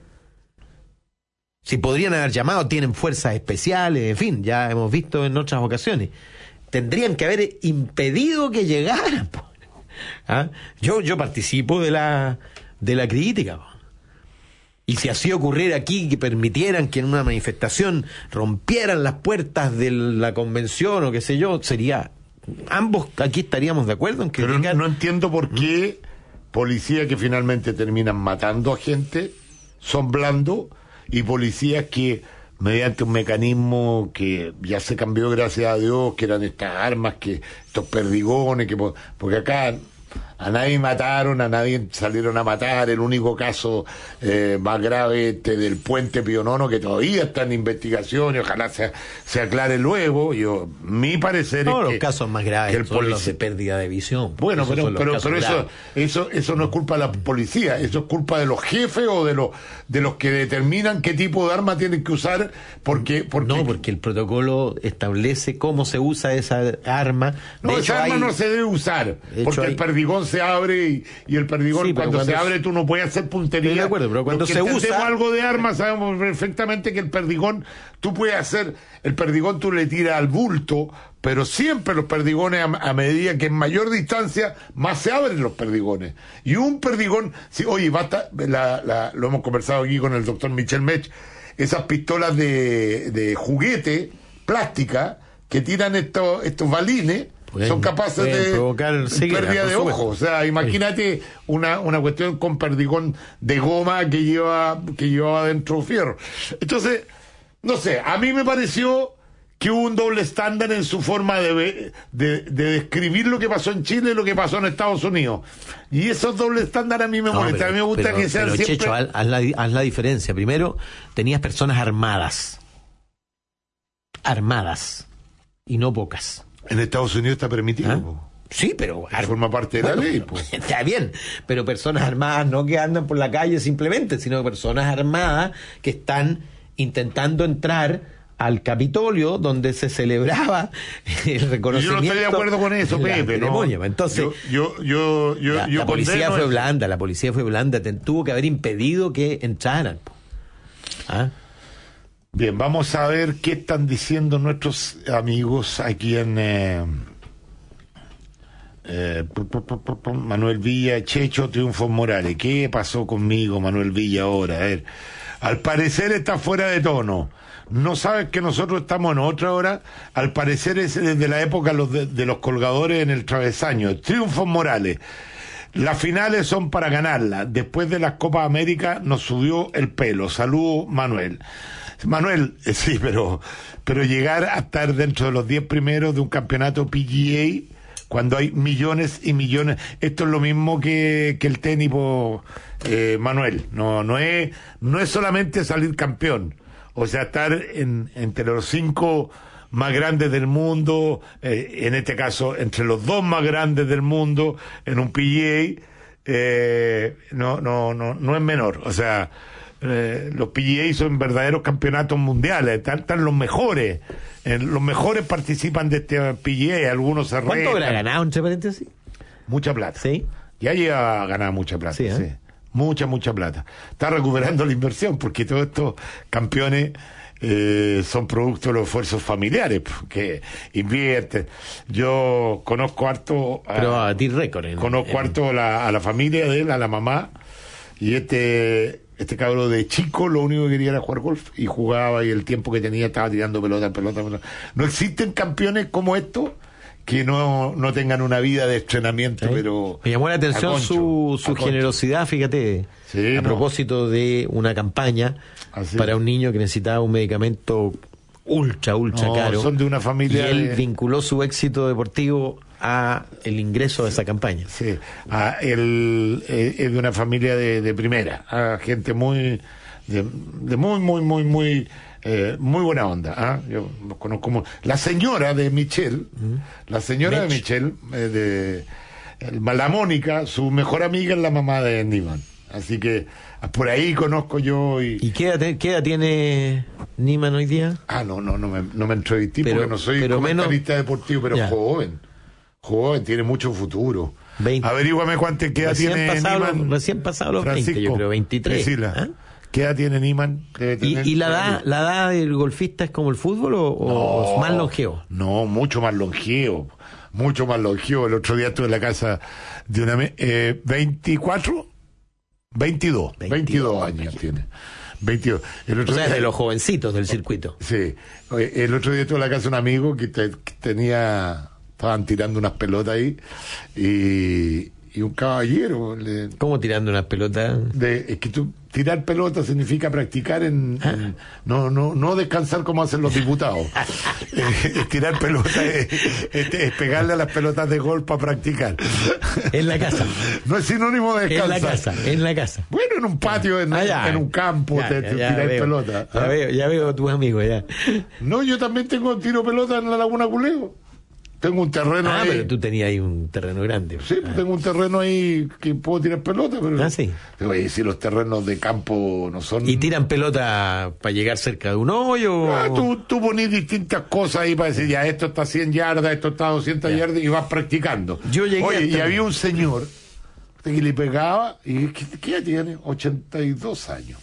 Si podrían haber llamado, tienen fuerzas especiales, en fin, ya hemos visto en otras ocasiones. Tendrían que haber impedido que llegaran, pues. ¿Ah? Yo, yo participo de la, de la crítica, pues. Y si así ocurriera aquí, que permitieran que en una manifestación rompieran las puertas de la convención o qué sé yo, sería... Ambos aquí estaríamos de acuerdo en que... Pero tengan... no entiendo por qué policías que finalmente terminan matando a gente son blandos, y policías que mediante un mecanismo que ya se cambió, gracias a Dios, que eran estas armas, que estos perdigones, que porque acá a nadie mataron, a nadie salieron a matar. El único caso eh, más grave este del puente Pío Nono, que todavía está en investigación y ojalá se, se aclare luego. Yo, mi parecer no, es los que, casos más graves que el son polic- los de pérdida de visión. Bueno, Esos pero, son los pero, casos pero eso, graves. eso, eso no es culpa de la policía, eso es culpa de los jefes o de los, de los que determinan qué tipo de arma tienen que usar, porque, porque no, porque el protocolo establece cómo se usa esa arma. No, De esa hecho, arma hay- no se debe usar, de porque hecho, el hay- perdigón se abre y, y el perdigón Sí, pero cuando, se cuando abre tú no puedes hacer puntería. Estoy de acuerdo, pero cuando Los que se entendemos usa- algo de armas sabemos perfectamente que el perdigón, tú puedes hacer, el perdigón tú le tiras al bulto, pero siempre los perdigones, a, a medida que en mayor distancia, más se abren los perdigones. Y un perdigón, si, oye, basta, la, la, lo hemos conversado aquí con el doctor Michel Mech, esas pistolas de, de juguete, plástica, que tiran estos, estos balines, Pueden- son capaces pueden de provocar ceguera, pérdida por de supuesto. ojos. O sea, imagínate una, una cuestión con perdigón de goma que lleva, que llevaba dentro fierro. Entonces, no sé, a mí me pareció que hubo un doble estándar en su forma de, ve- de, de describir lo que pasó en Chile y lo que pasó en Estados Unidos. Y esos dobles estándares a mí me No, molestan. pero- a mí me gusta pero- que sean pero, siempre... Checho, haz, haz la, haz la diferencia. Primero, tenías personas armadas. Armadas. Y no pocas. En Estados Unidos está permitido. ¿Ah? po. Sí, pero... Forma parte de Bueno, la ley. pero- po. está bien, pero personas armadas no que andan por la calle simplemente, sino personas armadas que están intentando entrar al Capitolio donde se celebraba el reconocimiento. Yo no estoy de acuerdo con eso, de la Pepe. ¿no? ceremonia. Entonces, yo, yo, yo, yo, la, yo la policía condeno fue eso. blanda, la policía fue blanda, te- tuvo que haber impedido que entraran. ¿Ah? Bien, vamos a ver qué están diciendo nuestros amigos aquí en eh, eh, pu- pu- pu- pu- pu- Manuel Villa, Checho, Triunfos Morales. ¿Qué pasó conmigo, Manuel Villa, ahora? A ver, al parecer está fuera de tono. No sabes que nosotros estamos en otra hora. Al parecer es desde la época los de, de los colgadores en el travesaño. Triunfos Morales. Las finales son para ganarlas. Después de las Copas América nos subió el pelo. Saludos, Manuel. Manuel, eh, sí, pero, pero llegar a estar dentro de los diez primeros de un campeonato P G A cuando hay millones y millones, esto es lo mismo que, que el tenis, po, eh, Manuel. No, no es, no es solamente salir campeón. O sea, estar en, entre los cinco más grandes del mundo, eh, en este caso, entre los dos más grandes del mundo, en un P G A, eh, no, no, no, no es menor. O sea, eh, los P G A son verdaderos campeonatos mundiales, están, están los mejores. Eh, los mejores participan de este P G A, algunos se ¿Cuánto retan. habrá ganado, entre paréntesis? Mucha plata. Sí. Ya llega a ganar mucha plata, Sí, ¿eh? sí. Mucha, mucha plata. Está recuperando la inversión porque todos estos campeones eh, son producto de los esfuerzos familiares que invierten. Yo conozco harto a, Pero a ti récord. en- conozco en- harto a la, a la familia de él, a la mamá, y este este cabro de chico lo único que quería era jugar golf y jugaba, y el tiempo que tenía estaba tirando pelota, pelota, pelota. No existen campeones como estos que no, no tengan una vida de entrenamiento, ¿Sí? pero Me llamó la atención a concho, su, su a concho. generosidad, fíjate, Sí, a no. propósito de una campaña Así. para un niño que necesitaba un medicamento ultra, ultra No, caro. son de una y familia él de- vinculó su éxito deportivo a el ingreso a esa campaña. Sí, ah, él eh, es de una familia de, de primera, ah, gente muy, de, de muy, muy, muy, muy, eh, muy buena onda. ah. Yo los conozco como la señora de Michelle, la señora Mech. de Michelle, eh, de el- la Mónica, su mejor amiga es la mamá de Niman. Así que ah, por ahí conozco yo y... ¿Y qué edad, te- qué edad tiene Niman hoy día? Ah, no, no, no me, no me entrevisté Pero- porque no soy pero comentarista deportivo, pero Ya. joven. Joven, tiene mucho futuro. veinte. Averíguame cuánto qué edad Recién tiene pasado los- Niman. recién pasado los veinte, Francisco, yo creo, veintitrés. Decila, ¿Ah? ¿qué edad tiene Niman? Debe ¿Y, tener y la por edad, ahí. la edad del golfista es como el fútbol o, o No, es más longevo? No, mucho más longevo. Mucho más longevo. El otro día estuve en la casa de una... me- Eh, ¿veinticuatro? veintidós. veintidós años tiene. veintidós. El otro O sea, es día- de los jovencitos del circuito. Sí. Oye, el otro día estuve en la casa de un amigo que, te- que tenía... Estaban tirando unas pelotas ahí y, y un caballero... Le, ¿Cómo tirando unas pelotas? de, es que tú tirar pelota significa practicar en, en no, no, no descansar como hacen los diputados. eh, tirar pelota es, es, es pegarle a las pelotas de golf para practicar. En la casa. No es sinónimo de descansar. En la casa, en la casa. Bueno, en un patio, en, ah, en un campo, ya, te, ya, te ya tirar veo, pelota. Ya, ¿ah? veo, ya veo a tus amigos, ya. No, yo también tengo tiro pelota en la Laguna Culeo. Tengo un terreno ah, ahí. pero tú tenías ahí un terreno grande. Sí, ah. tengo un terreno ahí que puedo tirar pelota, pero... Ah, sí. Oye, si los terrenos de campo no son... ¿Y tiran pelota para llegar cerca de un hoyo? Ah, tú, tú ponís distintas cosas ahí para decir, ya, esto está a cien yardas, esto está a doscientas yardas, y vas practicando. Yo llegué Oye, y hasta... había un señor que le pegaba, y ¿qué, qué ya tiene? ochenta y dos años.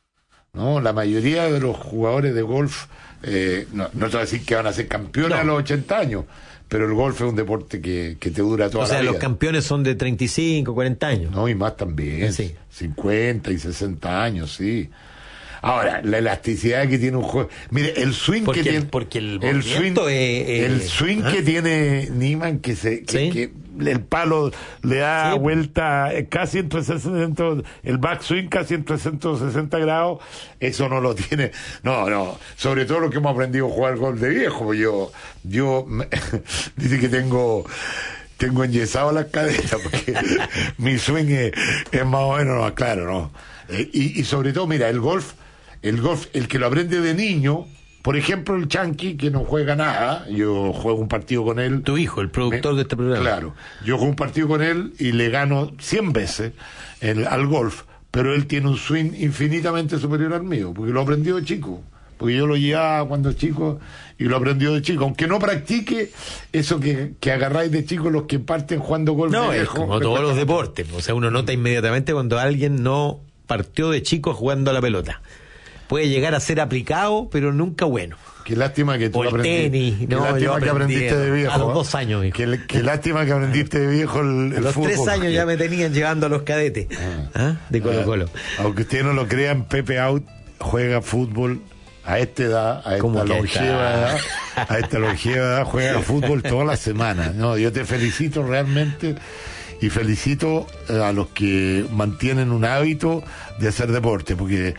No, la mayoría de los jugadores de golf, eh, no, no te voy a decir que van a ser campeones no. a los ochenta años, pero el golf es un deporte que, que te dura toda la vida. O sea, los campeones son de treinta y cinco, cuarenta años. No, y más también. Sí. cincuenta y sesenta años, sí. Ahora, la elasticidad que tiene un juego. Mire, el swing porque, que tiene. Porque el, el swing, es, el swing ¿ah? que tiene Niemann, que se. Que, ¿sí? que el palo le da sí. vuelta casi en trescientos, el backswing casi en trescientos sesenta grados, eso no lo tiene. No, no. Sobre todo lo que hemos aprendido a jugar golf de viejo. Yo, yo, me, dice que tengo. Tengo enyesado las caderas porque mi swing es, es más o menos, no, claro, ¿no? Eh, y, y sobre todo, mira, el golf, el golf, el que lo aprende de niño, por ejemplo, el Chanqui, que no juega nada, yo juego un partido con él. Tu hijo, el productor me, de este programa. Claro, yo juego un partido con él y le gano cien veces el, al golf, pero él tiene un swing infinitamente superior al mío, porque lo aprendió de chico. Porque yo lo llevaba cuando chico y lo aprendió de chico. Aunque no practique eso que, que agarráis de chico los que parten jugando golf. No, de es lejos, como todos los deportes. O sea, uno nota inmediatamente cuando alguien no partió de chico jugando a la pelota. Puede llegar a ser aplicado, pero nunca bueno. Qué lástima que tú o el aprendiste. Tenis, no, qué lástima que aprendiste de viejo. A los dos años, hijo. Qué, qué lástima que aprendiste de viejo el, el a los fútbol. tres años ya me tenían llevando a los cadetes. Ah. ¿Ah? De Colo Colo. Ah, aunque ustedes no lo crean, Pepe Out juega fútbol a esta edad, a esta longeva edad, a esta longeva edad, juega fútbol toda la semana. No, yo te felicito realmente y felicito a los que mantienen un hábito de hacer deporte, porque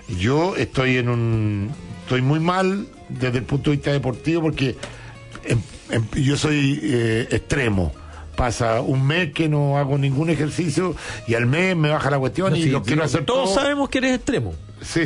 yo estoy en un, estoy muy mal desde el punto de vista deportivo, porque en, en, yo soy eh, extremo. Pasa un mes que no hago ningún ejercicio y al mes me baja la cuestión no, y sí, lo quiero hacer todos todo. Sabemos que eres extremo. Sí,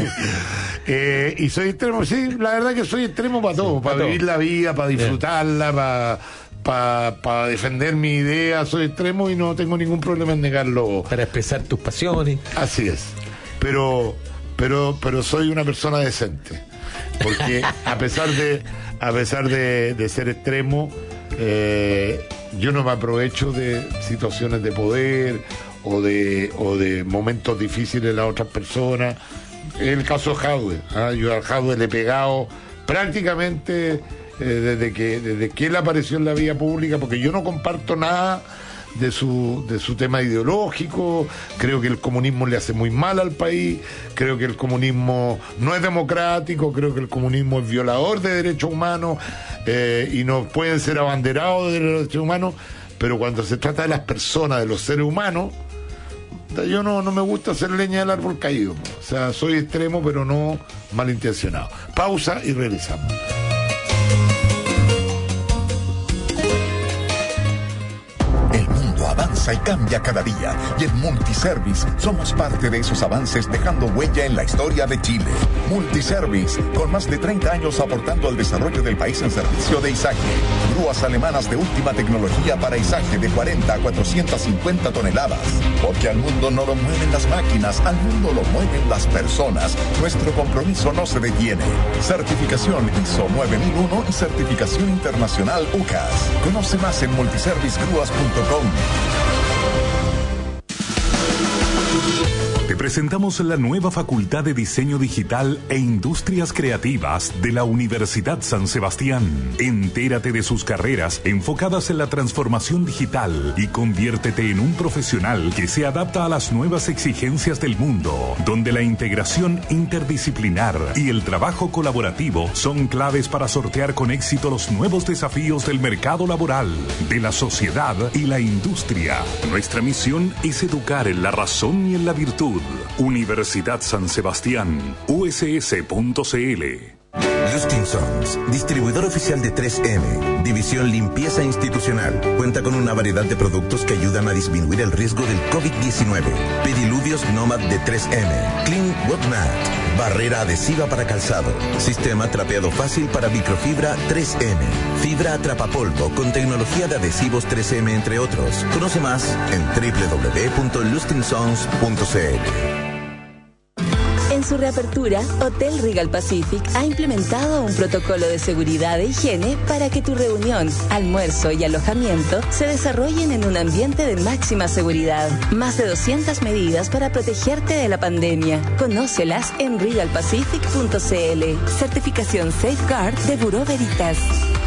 eh, y soy extremo, sí, la verdad que soy extremo para todo, sí, para, para vivir todo. La vida, para disfrutarla, para, para, para defender mi idea, soy extremo y no tengo ningún problema en negarlo. Para expresar tus pasiones. Así es, pero, pero, pero soy una persona decente, porque a pesar de, a pesar de, de ser extremo, eh, yo no me aprovecho de situaciones de poder o de o de momentos difíciles de las otras personas. Es el caso de Jadwe, ¿eh? Yo al Jadwe le he pegado prácticamente eh, desde que desde que él apareció en la vida pública, porque yo no comparto nada de su de su tema ideológico. Creo que el comunismo le hace muy mal al país, creo que el comunismo no es democrático, creo que el comunismo es violador de derechos humanos eh, y no pueden ser abanderados de derechos humanos, pero cuando se trata de las personas, de los seres humanos, yo no, no me gusta hacer leña del árbol caído. O sea, soy extremo pero no malintencionado. Pausa y regresamos. Avanza y cambia cada día, y en Multiservice somos parte de esos avances, dejando huella en la historia de Chile. Multiservice, con más de treinta años aportando al desarrollo del país en servicio de izaje. Grúas alemanas de última tecnología para izaje de cuarenta a cuatrocientas cincuenta toneladas. Porque al mundo no lo mueven las máquinas, al mundo lo mueven las personas. Nuestro compromiso no se detiene. Certificación I S O nueve mil uno y certificación internacional U C A S. Conoce más en multiservice grúas punto com. Te presentamos la nueva Facultad de Diseño Digital e Industrias Creativas de la Universidad San Sebastián. Entérate de sus carreras enfocadas en la transformación digital y conviértete en un profesional que se adapta a las nuevas exigencias del mundo, donde la integración interdisciplinar y el trabajo colaborativo son claves para sortear con éxito los nuevos desafíos del mercado laboral, de la sociedad y la industria. Nuestra misión es educar en la razón y en la virtud, Universidad San Sebastián, U S S punto C L. Lustin Sons, distribuidor oficial de tres eme, División Limpieza Institucional. Cuenta con una variedad de productos que ayudan a disminuir el riesgo del COVID diecinueve. Pediluvios Nomad de tres eme, Clean Wet Mat, barrera adhesiva para calzado, sistema trapeado fácil para microfibra tres eme, fibra atrapapolvo con tecnología de adhesivos tres eme, entre otros. Conoce más en doble u doble u doble u punto lustin sons punto c l. En su reapertura, Hotel Regal Pacific ha implementado un protocolo de seguridad e higiene para que tu reunión, almuerzo y alojamiento se desarrollen en un ambiente de máxima seguridad. Más de doscientas medidas para protegerte de la pandemia. Conócelas en regal pacific punto c l. Certificación Safeguard de Bureau Veritas.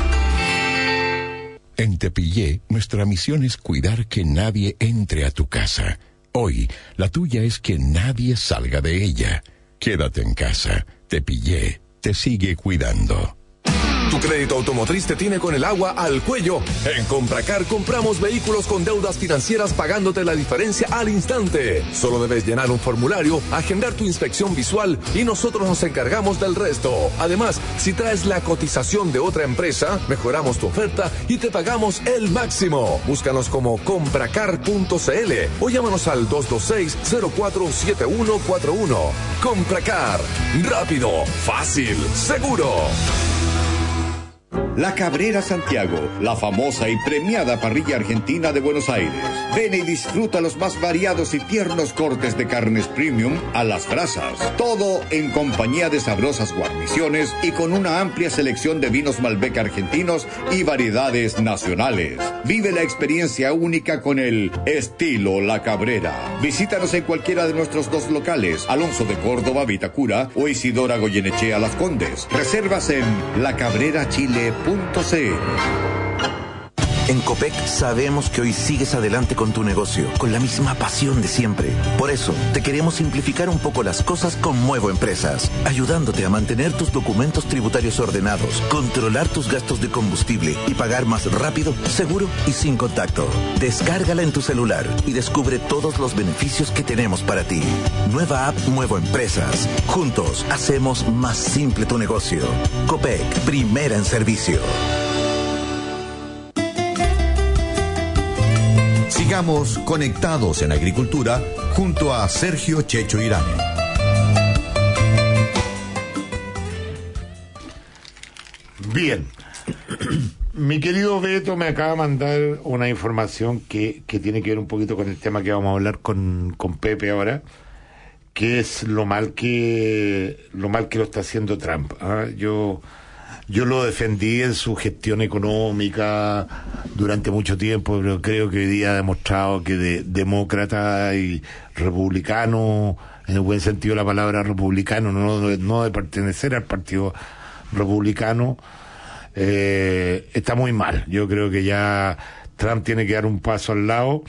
En Tepillé, nuestra misión es cuidar que nadie entre a tu casa. Hoy, la tuya es que nadie salga de ella. Quédate en casa. Tepillé te sigue cuidando. Tu crédito automotriz te tiene con el agua al cuello. En Compracar compramos vehículos con deudas financieras pagándote la diferencia al instante. Solo debes llenar un formulario, agendar tu inspección visual y nosotros nos encargamos del resto. Además, si traes la cotización de otra empresa, mejoramos tu oferta y te pagamos el máximo. Búscanos como compracar punto c l o llámanos al dos dos seis, cero cuatro siete uno cuatro uno. Compracar. Rápido, fácil, seguro. La Cabrera Santiago, la famosa y premiada parrilla argentina de Buenos Aires. Ven y disfruta los más variados y tiernos cortes de carnes premium a las brasas. Todo en compañía de sabrosas guarniciones y con una amplia selección de vinos Malbec argentinos y variedades nacionales. Vive la experiencia única con el estilo La Cabrera. Visítanos en cualquiera de nuestros dos locales, Alonso de Córdoba, Vitacura o Isidora Goyenechea, Las Condes. Reservas en la cabrera chile punto c l. En Copec sabemos que hoy sigues adelante con tu negocio, con la misma pasión de siempre. Por eso, te queremos simplificar un poco las cosas con Muevo Empresas, ayudándote a mantener tus documentos tributarios ordenados, controlar tus gastos de combustible y pagar más rápido, seguro y sin contacto. Descárgala en tu celular y descubre todos los beneficios que tenemos para ti. Nueva app Muevo Empresas. Juntos hacemos más simple tu negocio. Copec, primera en servicio. Sigamos conectados en agricultura junto a Sergio Checho Irán. Bien. Mi querido Beto me acaba de mandar una información que, que tiene que ver un poquito con el tema que vamos a hablar con, con Pepe ahora, que es lo mal que lo mal que lo está haciendo Trump. ¿Ah? Yo Yo lo defendí en su gestión económica durante mucho tiempo, pero creo que hoy día ha demostrado que de demócrata y republicano, en el buen sentido de la palabra republicano, no, no de pertenecer al partido republicano, eh, está muy mal. Yo creo que ya Trump tiene que dar un paso al lado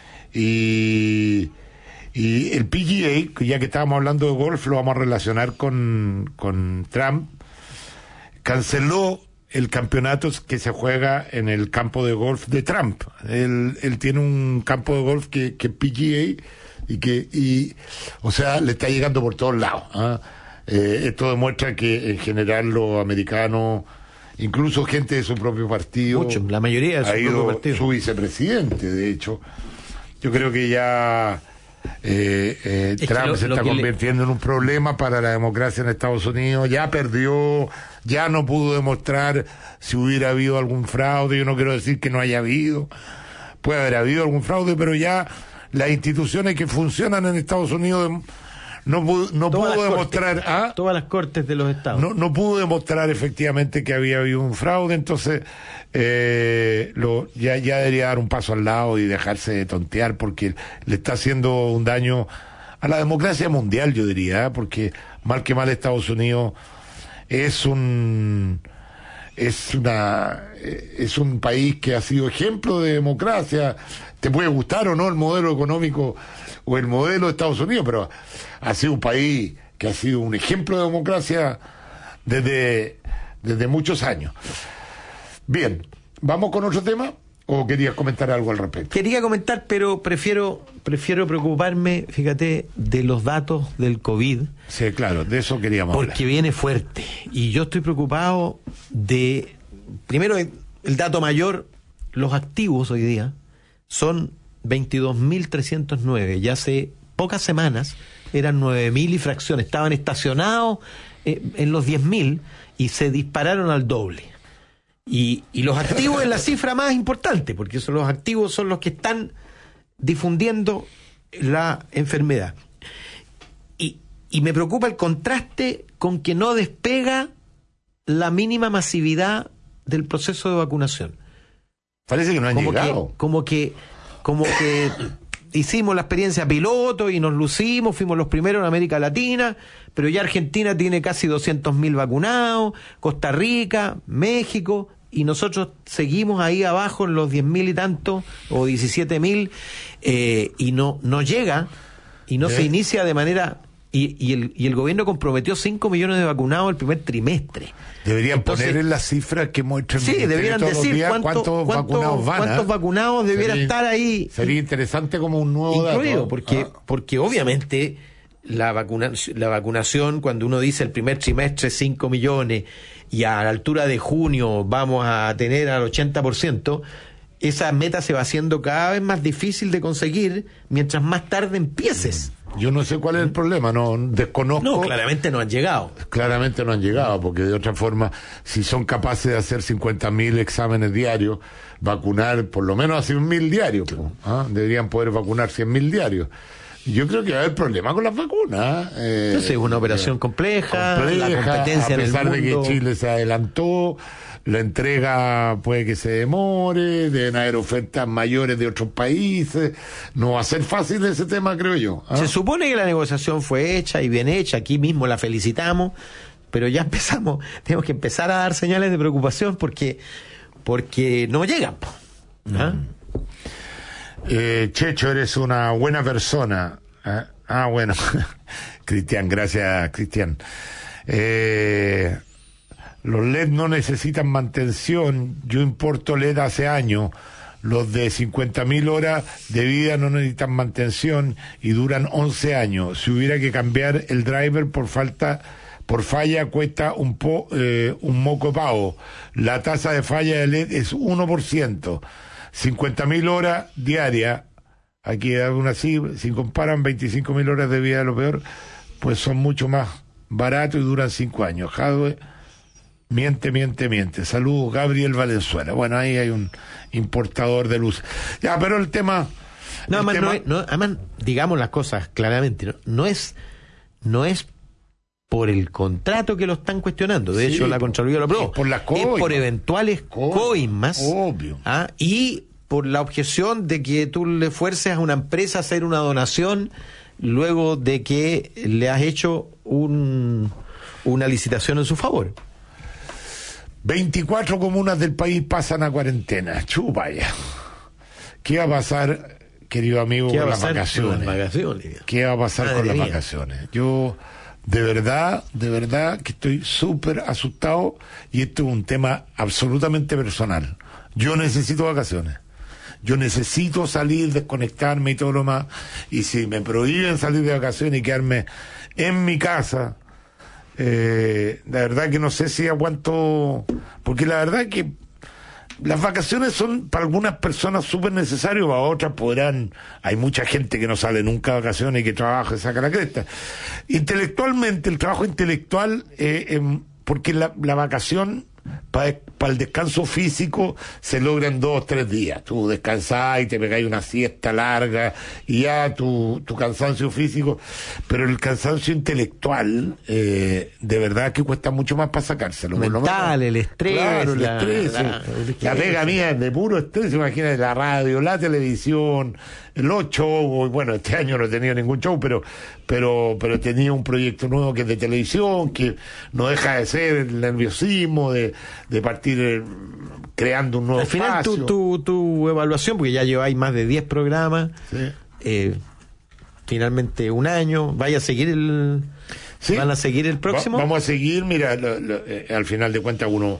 y... Y el P G A, ya que estábamos hablando de golf, lo vamos a relacionar con, con Trump. Canceló el campeonato que se juega en el campo de golf de Trump. Él, él tiene un campo de golf que, que P G A y que, y, o sea, le está llegando por todos lados. ¿eh? Eh, esto demuestra que en general los americanos, incluso gente de su propio partido, mucho, la mayoría de su ha ido propio partido, su vicepresidente, de hecho. Yo creo que ya Eh, eh, Trump lo, se está convirtiendo le... en un problema para la democracia en Estados Unidos. Ya perdió, ya no pudo demostrar si hubiera habido algún fraude. Yo no quiero decir que no haya habido, puede haber habido algún fraude, pero ya las instituciones que funcionan en Estados Unidos no pudo, no pudo demostrar cortes, ¿ah? todas las cortes de los estados no, no pudo demostrar efectivamente que había habido un fraude. Entonces eh, lo, ya, ya debería dar un paso al lado y dejarse de tontear, porque le está haciendo un daño a la democracia mundial, yo diría, ¿eh? Porque mal que mal Estados Unidos es un es una es un país que ha sido ejemplo de democracia. Te puede gustar o no el modelo económico o el modelo de Estados Unidos, pero ha sido un país que ha sido un ejemplo de democracia desde, desde muchos años. Bien, vamos con otro tema. ¿O querías comentar algo al respecto? Quería comentar, pero prefiero prefiero preocuparme, fíjate, de los datos del COVID. Sí, claro, de eso queríamos porque hablar. Viene fuerte. Y yo estoy preocupado de, primero, el dato mayor, los activos hoy día son veintidós mil trescientos nueve. Ya hace pocas semanas eran nueve mil y fracciones. Estaban estacionados eh, en los diez mil y se dispararon al doble. Y, y los activos es la cifra más importante, porque son los activos son los que están difundiendo la enfermedad. Y, y me preocupa el contraste con que no despega la mínima masividad del proceso de vacunación. Parece que no han como llegado. Que, como que, como que hicimos la experiencia piloto y nos lucimos, fuimos los primeros en América Latina, pero ya Argentina tiene casi doscientos mil vacunados, Costa Rica, México, y nosotros seguimos ahí abajo en los diez mil y tanto, o diecisiete mil, eh, y no, no llega, y no ¿Eh? se inicia de manera... Y, y, el, y el gobierno comprometió cinco millones de vacunados el primer trimestre. Deberían Entonces, poner en las cifras que muestran. Sí, deberían decir días, cuánto, cuántos cuánto, vacunados van. Cuántos vacunados debería sería, estar ahí. Sería interesante como un nuevo incluido, dato. Porque, ah. porque obviamente la, vacuna, la vacunación, cuando uno dice el primer trimestre cinco millones y a la altura de junio vamos a tener al ochenta por ciento, esa meta se va haciendo cada vez más difícil de conseguir mientras más tarde empieces. Yo no sé cuál es el problema, no desconozco. No, claramente no han llegado. Claramente no han llegado, porque de otra forma, si son capaces de hacer cincuenta mil exámenes diarios, vacunar por lo menos a cien mil diarios, ¿ah? Deberían poder vacunar cien mil diarios. Yo creo que va a haber problema con las vacunas. Eh, Entonces es una operación compleja, compleja, la competencia a pesar en el mundo. de que Chile se adelantó, la entrega puede que se demore, deben haber ofertas mayores de otros países, no va a ser fácil ese tema, creo yo. ¿Ah? Se supone que la negociación fue hecha y bien hecha, aquí mismo la felicitamos, pero ya empezamos, tenemos que empezar a dar señales de preocupación porque, porque no llegan. ¿Ah? Mm. Eh, Checho, eres una buena persona. ¿Eh? Ah, bueno. Cristian, gracias, Cristian. Eh, los L E D no necesitan mantención. Yo importo L E D hace años. Los de cincuenta mil horas de vida no necesitan mantención y duran once años. Si hubiera que cambiar el driver por falta, por falla, cuesta un, po, eh, un moco pavo. La tasa de falla de L E D es uno por ciento. cincuenta mil horas diarias, aquí aún así, si comparan veinticinco mil horas de vida de lo peor, pues son mucho más baratos y duran cinco años. Jadwe, miente, miente, miente. Saludos, Gabriel Valenzuela. Bueno, ahí hay un importador de luz. Ya, pero el tema... No, el además, tema... No, es, no, además, digamos las cosas claramente, no, no es no es por el contrato que lo están cuestionando. De sí, hecho, la Contraloría lo aprobó. Es por las coimas. Es por eventuales coimas. Obvio. ¿Ah? Y por la objeción de que tú le fuerces a una empresa a hacer una donación luego de que le has hecho un, una licitación en su favor. veinticuatro comunas del país pasan a cuarentena. Chupaya. ¿Qué va a pasar, querido amigo, con las vacaciones? Con las vacaciones? ¿Qué va a pasar Madre con las mía. vacaciones? Yo... De verdad, de verdad que estoy súper asustado y esto es un tema absolutamente personal. Yo necesito vacaciones. Yo necesito salir, desconectarme y todo lo más. Y si me prohíben salir de vacaciones y quedarme en mi casa, eh, la verdad que no sé si aguanto, porque la verdad que las vacaciones son para algunas personas súper necesarias, para otras podrán, hay mucha gente que no sale nunca de vacaciones y que trabaja y saca la cresta. Intelectualmente, el trabajo intelectual, eh, eh, porque la, la vacación para pa el descanso físico se logra en dos o tres días. Tú descansás y te pegáis una siesta larga y ya tu, tu cansancio físico, pero el cansancio intelectual eh, de verdad que cuesta mucho más para sacárselo. Mental, el estrés. Claro, el la, estrés. La, la, la pega mía es de puro estrés, imagínate, la radio, la televisión, los shows. Bueno, este año no he tenido ningún show, pero pero pero tenía un proyecto nuevo que es de televisión, que no deja de ser el nerviosismo de, de partir eh, creando un nuevo Al final espacio. Tu, tu, tu evaluación, porque ya lleváis más de diez programas, sí. eh, finalmente un año, ¿vaya a seguir el... ¿Sí? ¿Van a seguir el próximo? Va, vamos a seguir, mira, lo, lo, eh, al final de cuentas uno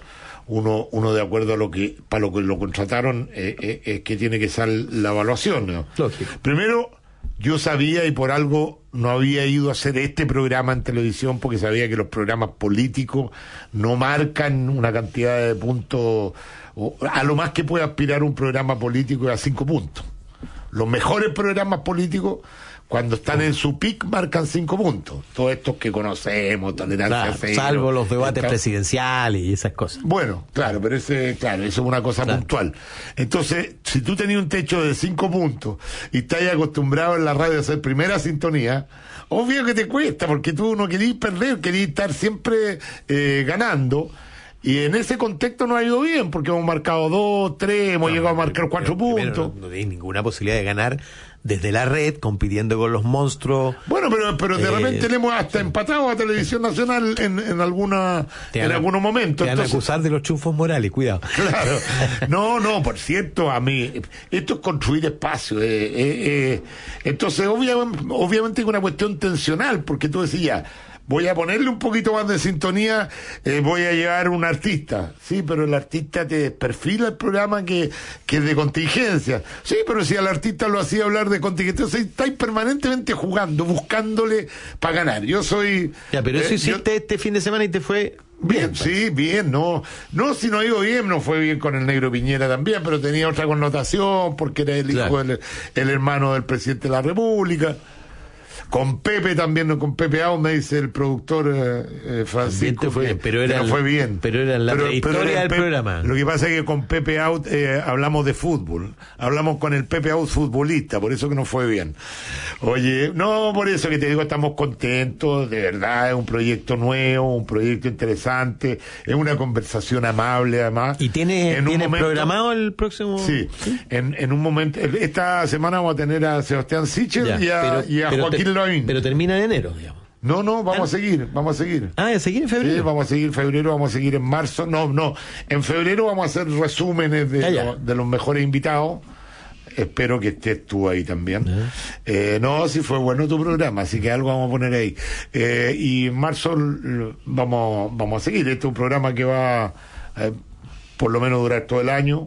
uno uno de acuerdo a lo que para lo que lo contrataron eh, eh, es que tiene que ser la evaluación, ¿no? Lógico. Primero, yo sabía y por algo no había ido a hacer este programa en televisión porque sabía que los programas políticos no marcan una cantidad de puntos, o a lo más que puede aspirar un programa político es a cinco puntos. Los mejores programas políticos, cuando están en su pic, marcan cinco puntos. Todos estos que conocemos, tolerancia Claro, cero. salvo los debates esta- presidenciales y esas cosas. Bueno, claro, pero ese, claro, eso es una cosa Claro. puntual. Entonces, si tú tenías un techo de cinco puntos y estás acostumbrado en la radio a hacer primera sintonía, obvio que te cuesta, porque tú no querías perder, querías estar siempre eh, ganando. Y en ese contexto no ha ido bien, porque hemos marcado dos, tres, hemos llegado a marcar cuatro Primero, puntos. no, no hay ninguna posibilidad de ganar desde la red, compitiendo con los monstruos. Bueno, pero pero de Eh, repente le hemos hasta empatado a Televisión Nacional en, en alguna Te en van a- algunos momentos. Te van a Entonces- acusar de los chufos morales, cuidado. Claro. No, no, por cierto, a mí, esto es construir espacio. eh, eh, eh. Entonces, obviamente, obviamente es una cuestión tensional, porque tú decías, voy a ponerle un poquito más de sintonía, eh, voy a llevar un artista. Sí, pero el artista te perfila el programa que, que es de contingencia. Sí, pero si al artista lo hacía hablar de contingencia, entonces estáis permanentemente jugando, buscándole para ganar. Yo soy... Ya, pero eso eh, hiciste yo- este fin de semana y te fue Bien, sí, bien, no, no, si no ha ido bien, no fue bien con el Negro Piñera también, pero tenía otra connotación porque era el hijo, el, el hermano del presidente de la República. Con Pepe también, no, con Pepe Out, me dice el productor eh, eh, Francisco, También te fue que- bien, pero que era no el- fue bien. pero era la trayectoria era el del Pepe- programa. Lo que pasa es que con Pepe Out eh, hablamos de fútbol, hablamos con el Pepe Out futbolista, por eso que no fue bien. Oye, no, por eso que te digo, estamos contentos, de verdad, es un proyecto nuevo, un proyecto interesante, es una conversación amable además. ¿Y tiene, En un tiene momento- programado el próximo? Sí, En, en un momento, esta semana vamos a tener a Sebastián Sichel Ya, y a, pero- y a pero Joaquín te- Lavín. Pero termina en enero, digamos. No, no, vamos a seguir, vamos a seguir. Ah, ¿a seguir en febrero? Sí, vamos a seguir en febrero, vamos a seguir en marzo. No, no, en febrero vamos a hacer resúmenes de, Ya, ya. lo- de los mejores invitados. Espero que estés tú ahí también. Eh, no, si fue bueno tu programa, así que algo vamos a poner ahí. Eh, y en marzo l- vamos, vamos a seguir. Este es un programa que va eh, por lo menos durar todo el año.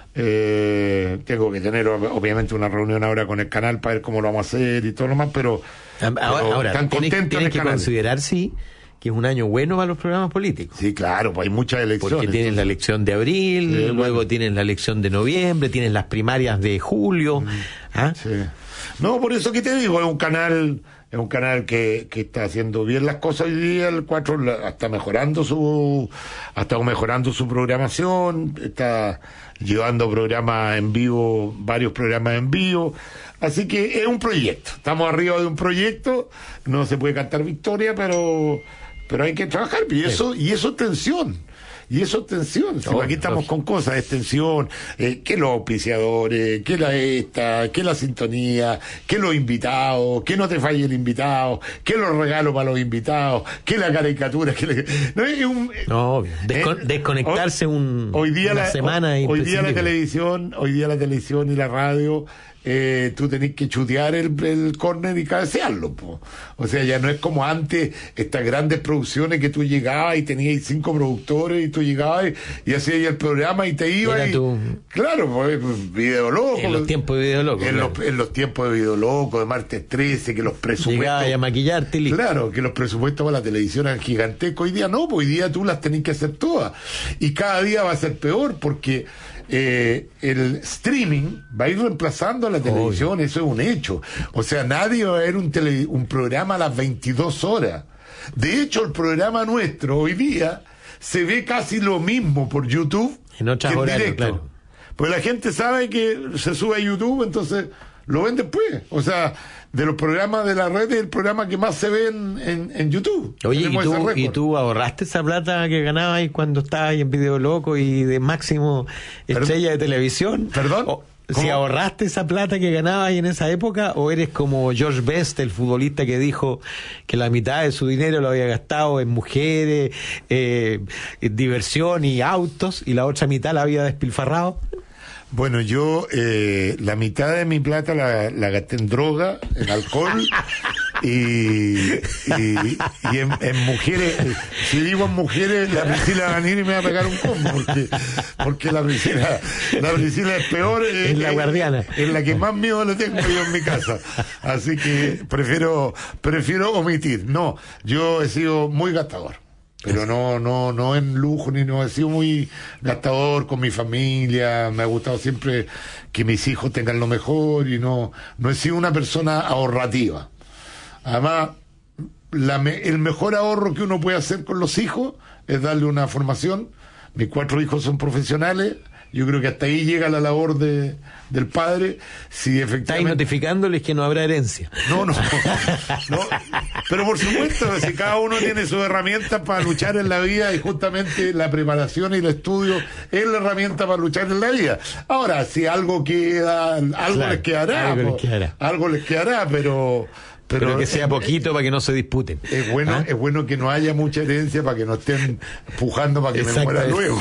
Eh, tengo que tener ob- obviamente una reunión ahora con el canal para ver cómo lo vamos a hacer y todo lo más, pero, Ahora, pero ahora están tienes, contentos en tienes el que canal. considerar, sí, que es un año bueno para los programas políticos. Sí, claro, pues hay muchas elecciones. Porque tienes la elección de abril, Sí, luego bueno. tienes la elección de noviembre, tienes las primarias de julio. ¿Ah? Sí. No, por eso que te digo, es un canal, es un canal que, que está haciendo bien las cosas hoy día, el cuatro la- está mejorando su, ha estado mejorando su programación, está llevando programas en vivo, varios programas en vivo, así que es un proyecto, estamos arriba de un proyecto, no se puede cantar victoria, pero, pero hay que trabajar, y eso, y eso es tensión. Y eso es tensión. Si No, aquí estamos no. con cosas, es tensión, eh, que los auspiciadores, que la esta, que la sintonía, que los invitados, que no te falle el invitado, que los regalos para los invitados, que la caricatura, que le- no es un No, obvio. Descon- eh, desconectarse hoy, un, hoy día una la, semana hoy, es hoy día la imprescindible. televisión, hoy día la televisión y la radio, eh, tú tenés que chutear el, el córner y cabecearlo, po. O sea, ya no es como antes, estas grandes producciones que tú llegabas y tenías cinco productores y tú llegabas y, y hacías el programa y te ibas Era y, tu- claro, pues, Video Loco. En los tiempos de Video Loco, En, claro. los, en los tiempos de Video Loco, de Martes trece, que los presupuestos... Llegaba a maquillarte y listo. Claro, que los presupuestos para la televisión eran gigantescos. Hoy día no, pues hoy día tú las tenés que hacer todas. Y cada día va a ser peor porque eh, el streaming va a ir reemplazando a la televisión, eso es un hecho. O sea, nadie va a ver un, tele, un programa a las veintidós horas. De hecho, el programa nuestro hoy día se ve casi lo mismo por YouTube En otras que en horarios, directo. claro. Pues la gente sabe que se sube a YouTube, entonces lo ven después. O sea, de los programas de la red es el programa que más se ve en, en, en YouTube. Oye, ¿y Tenemos ese tú, récord. ¿y tú ahorraste esa plata que ganabas ahí cuando estabas ahí en Video Loco y de máximo estrella de televisión? ¿Perdón? O- ¿Cómo? Si ahorraste esa plata que ganabas ahí en esa época, o eres como George Best, el futbolista que dijo que la mitad de su dinero lo había gastado en mujeres, eh, en diversión y autos, y la otra mitad la había despilfarrado. Bueno, yo eh, la mitad de mi plata la, la gasté en droga, en alcohol y, y, y en, en mujeres, si digo en mujeres, la Priscila va a venir y me va a pegar un combo, porque, porque la Priscila, la Priscila es peor, es eh, la guardiana, es, es la que más miedo le tengo yo en mi casa, así que prefiero, prefiero omitir. No, yo he sido muy gastador, pero no, no, no en lujo, ni no, he sido muy gastador con mi familia, me ha gustado siempre que mis hijos tengan lo mejor y no, no he sido una persona ahorrativa. Además, la me, el mejor ahorro que uno puede hacer con los hijos es darle una formación. Mis cuatro hijos son profesionales. Yo creo que hasta ahí llega la labor de, del padre. Si efectivamente... Estáis notificándoles que no habrá herencia. No, no, no. Pero por supuesto, si cada uno tiene sus herramientas para luchar en la vida, y justamente la preparación y el estudio es la herramienta para luchar en la vida. Ahora, si algo queda, algo claro, les quedará. Algo, po, les quedará. algo les quedará, pero... Pero, pero que sea poquito eh, para que no se disputen. Es bueno, ¿ah? Es bueno que no haya mucha herencia para que no estén empujando para que me muera luego.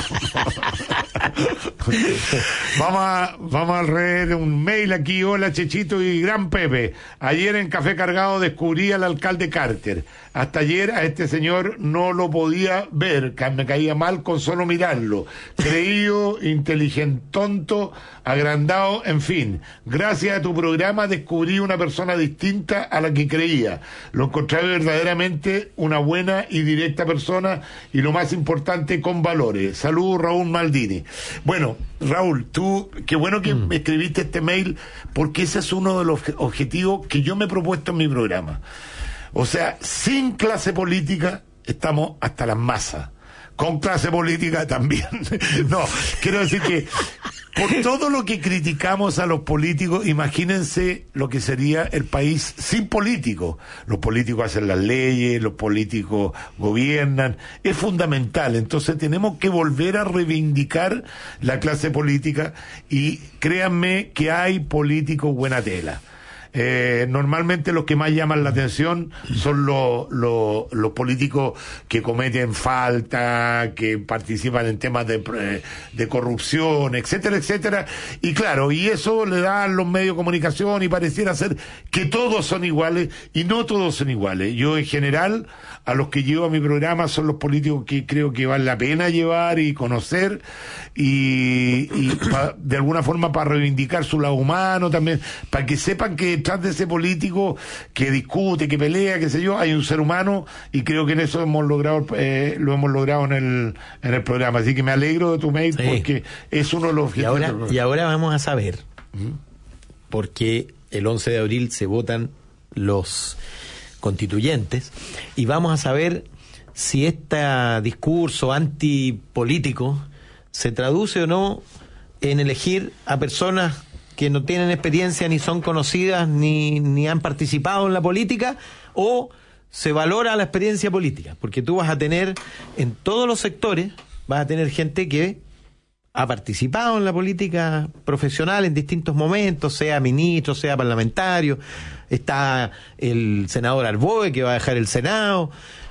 vamos a vamos a leer un mail aquí. Hola Chechito y Gran Pepe. Ayer en Café Cargado descubrí al alcalde Carter. Hasta ayer a este señor no lo podía ver, me caía mal con solo mirarlo. Creído, inteligente, tonto, agrandado, en fin. Gracias a tu programa descubrí una persona distinta a la que creía. Lo encontré verdaderamente una buena y directa persona, y lo más importante, con valores. Saludos, Raúl Maldini. Bueno, Raúl, tú, qué bueno que mm. me escribiste este mail, porque ese es uno de los objetivos que yo me he propuesto en mi programa. O sea, sin clase política estamos hasta las masas. Con clase política también. No, quiero decir que por todo lo que criticamos a los políticos, imagínense lo que sería el país sin políticos. Los políticos hacen las leyes, los políticos gobiernan. Es fundamental. Entonces tenemos que volver a reivindicar la clase política, y créanme que hay políticos buena tela. Eh, normalmente los que más llaman la atención son los, los, los políticos que cometen falta, que participan en temas de, de corrupción, etcétera, etcétera. Y claro, y eso le dan los medios de comunicación, y pareciera ser que todos son iguales, y no todos son iguales. Yo en general, a los que llevo a mi programa son los políticos que creo que vale la pena llevar y conocer, y, y pa, de alguna forma para reivindicar su lado humano también, para que sepan que detrás de ese político que discute, que pelea, qué sé yo, hay un ser humano, y creo que en eso hemos logrado, eh, lo hemos logrado en el en el programa. Así que me alegro de tu mail, sí, porque es uno de los objetivos. Y ahora, y ahora vamos a saber, ¿Mm? porque el once de abril se votan los constituyentes, y vamos a saber si este discurso antipolítico se traduce o no en elegir a personas que no tienen experiencia, ni son conocidas, ni, ni han participado en la política, o se valora la experiencia política, porque tú vas a tener en todos los sectores, vas a tener gente que ha participado en la política profesional en distintos momentos, sea ministro, sea parlamentario. Está el senador Arboe, que va a dejar el Senado.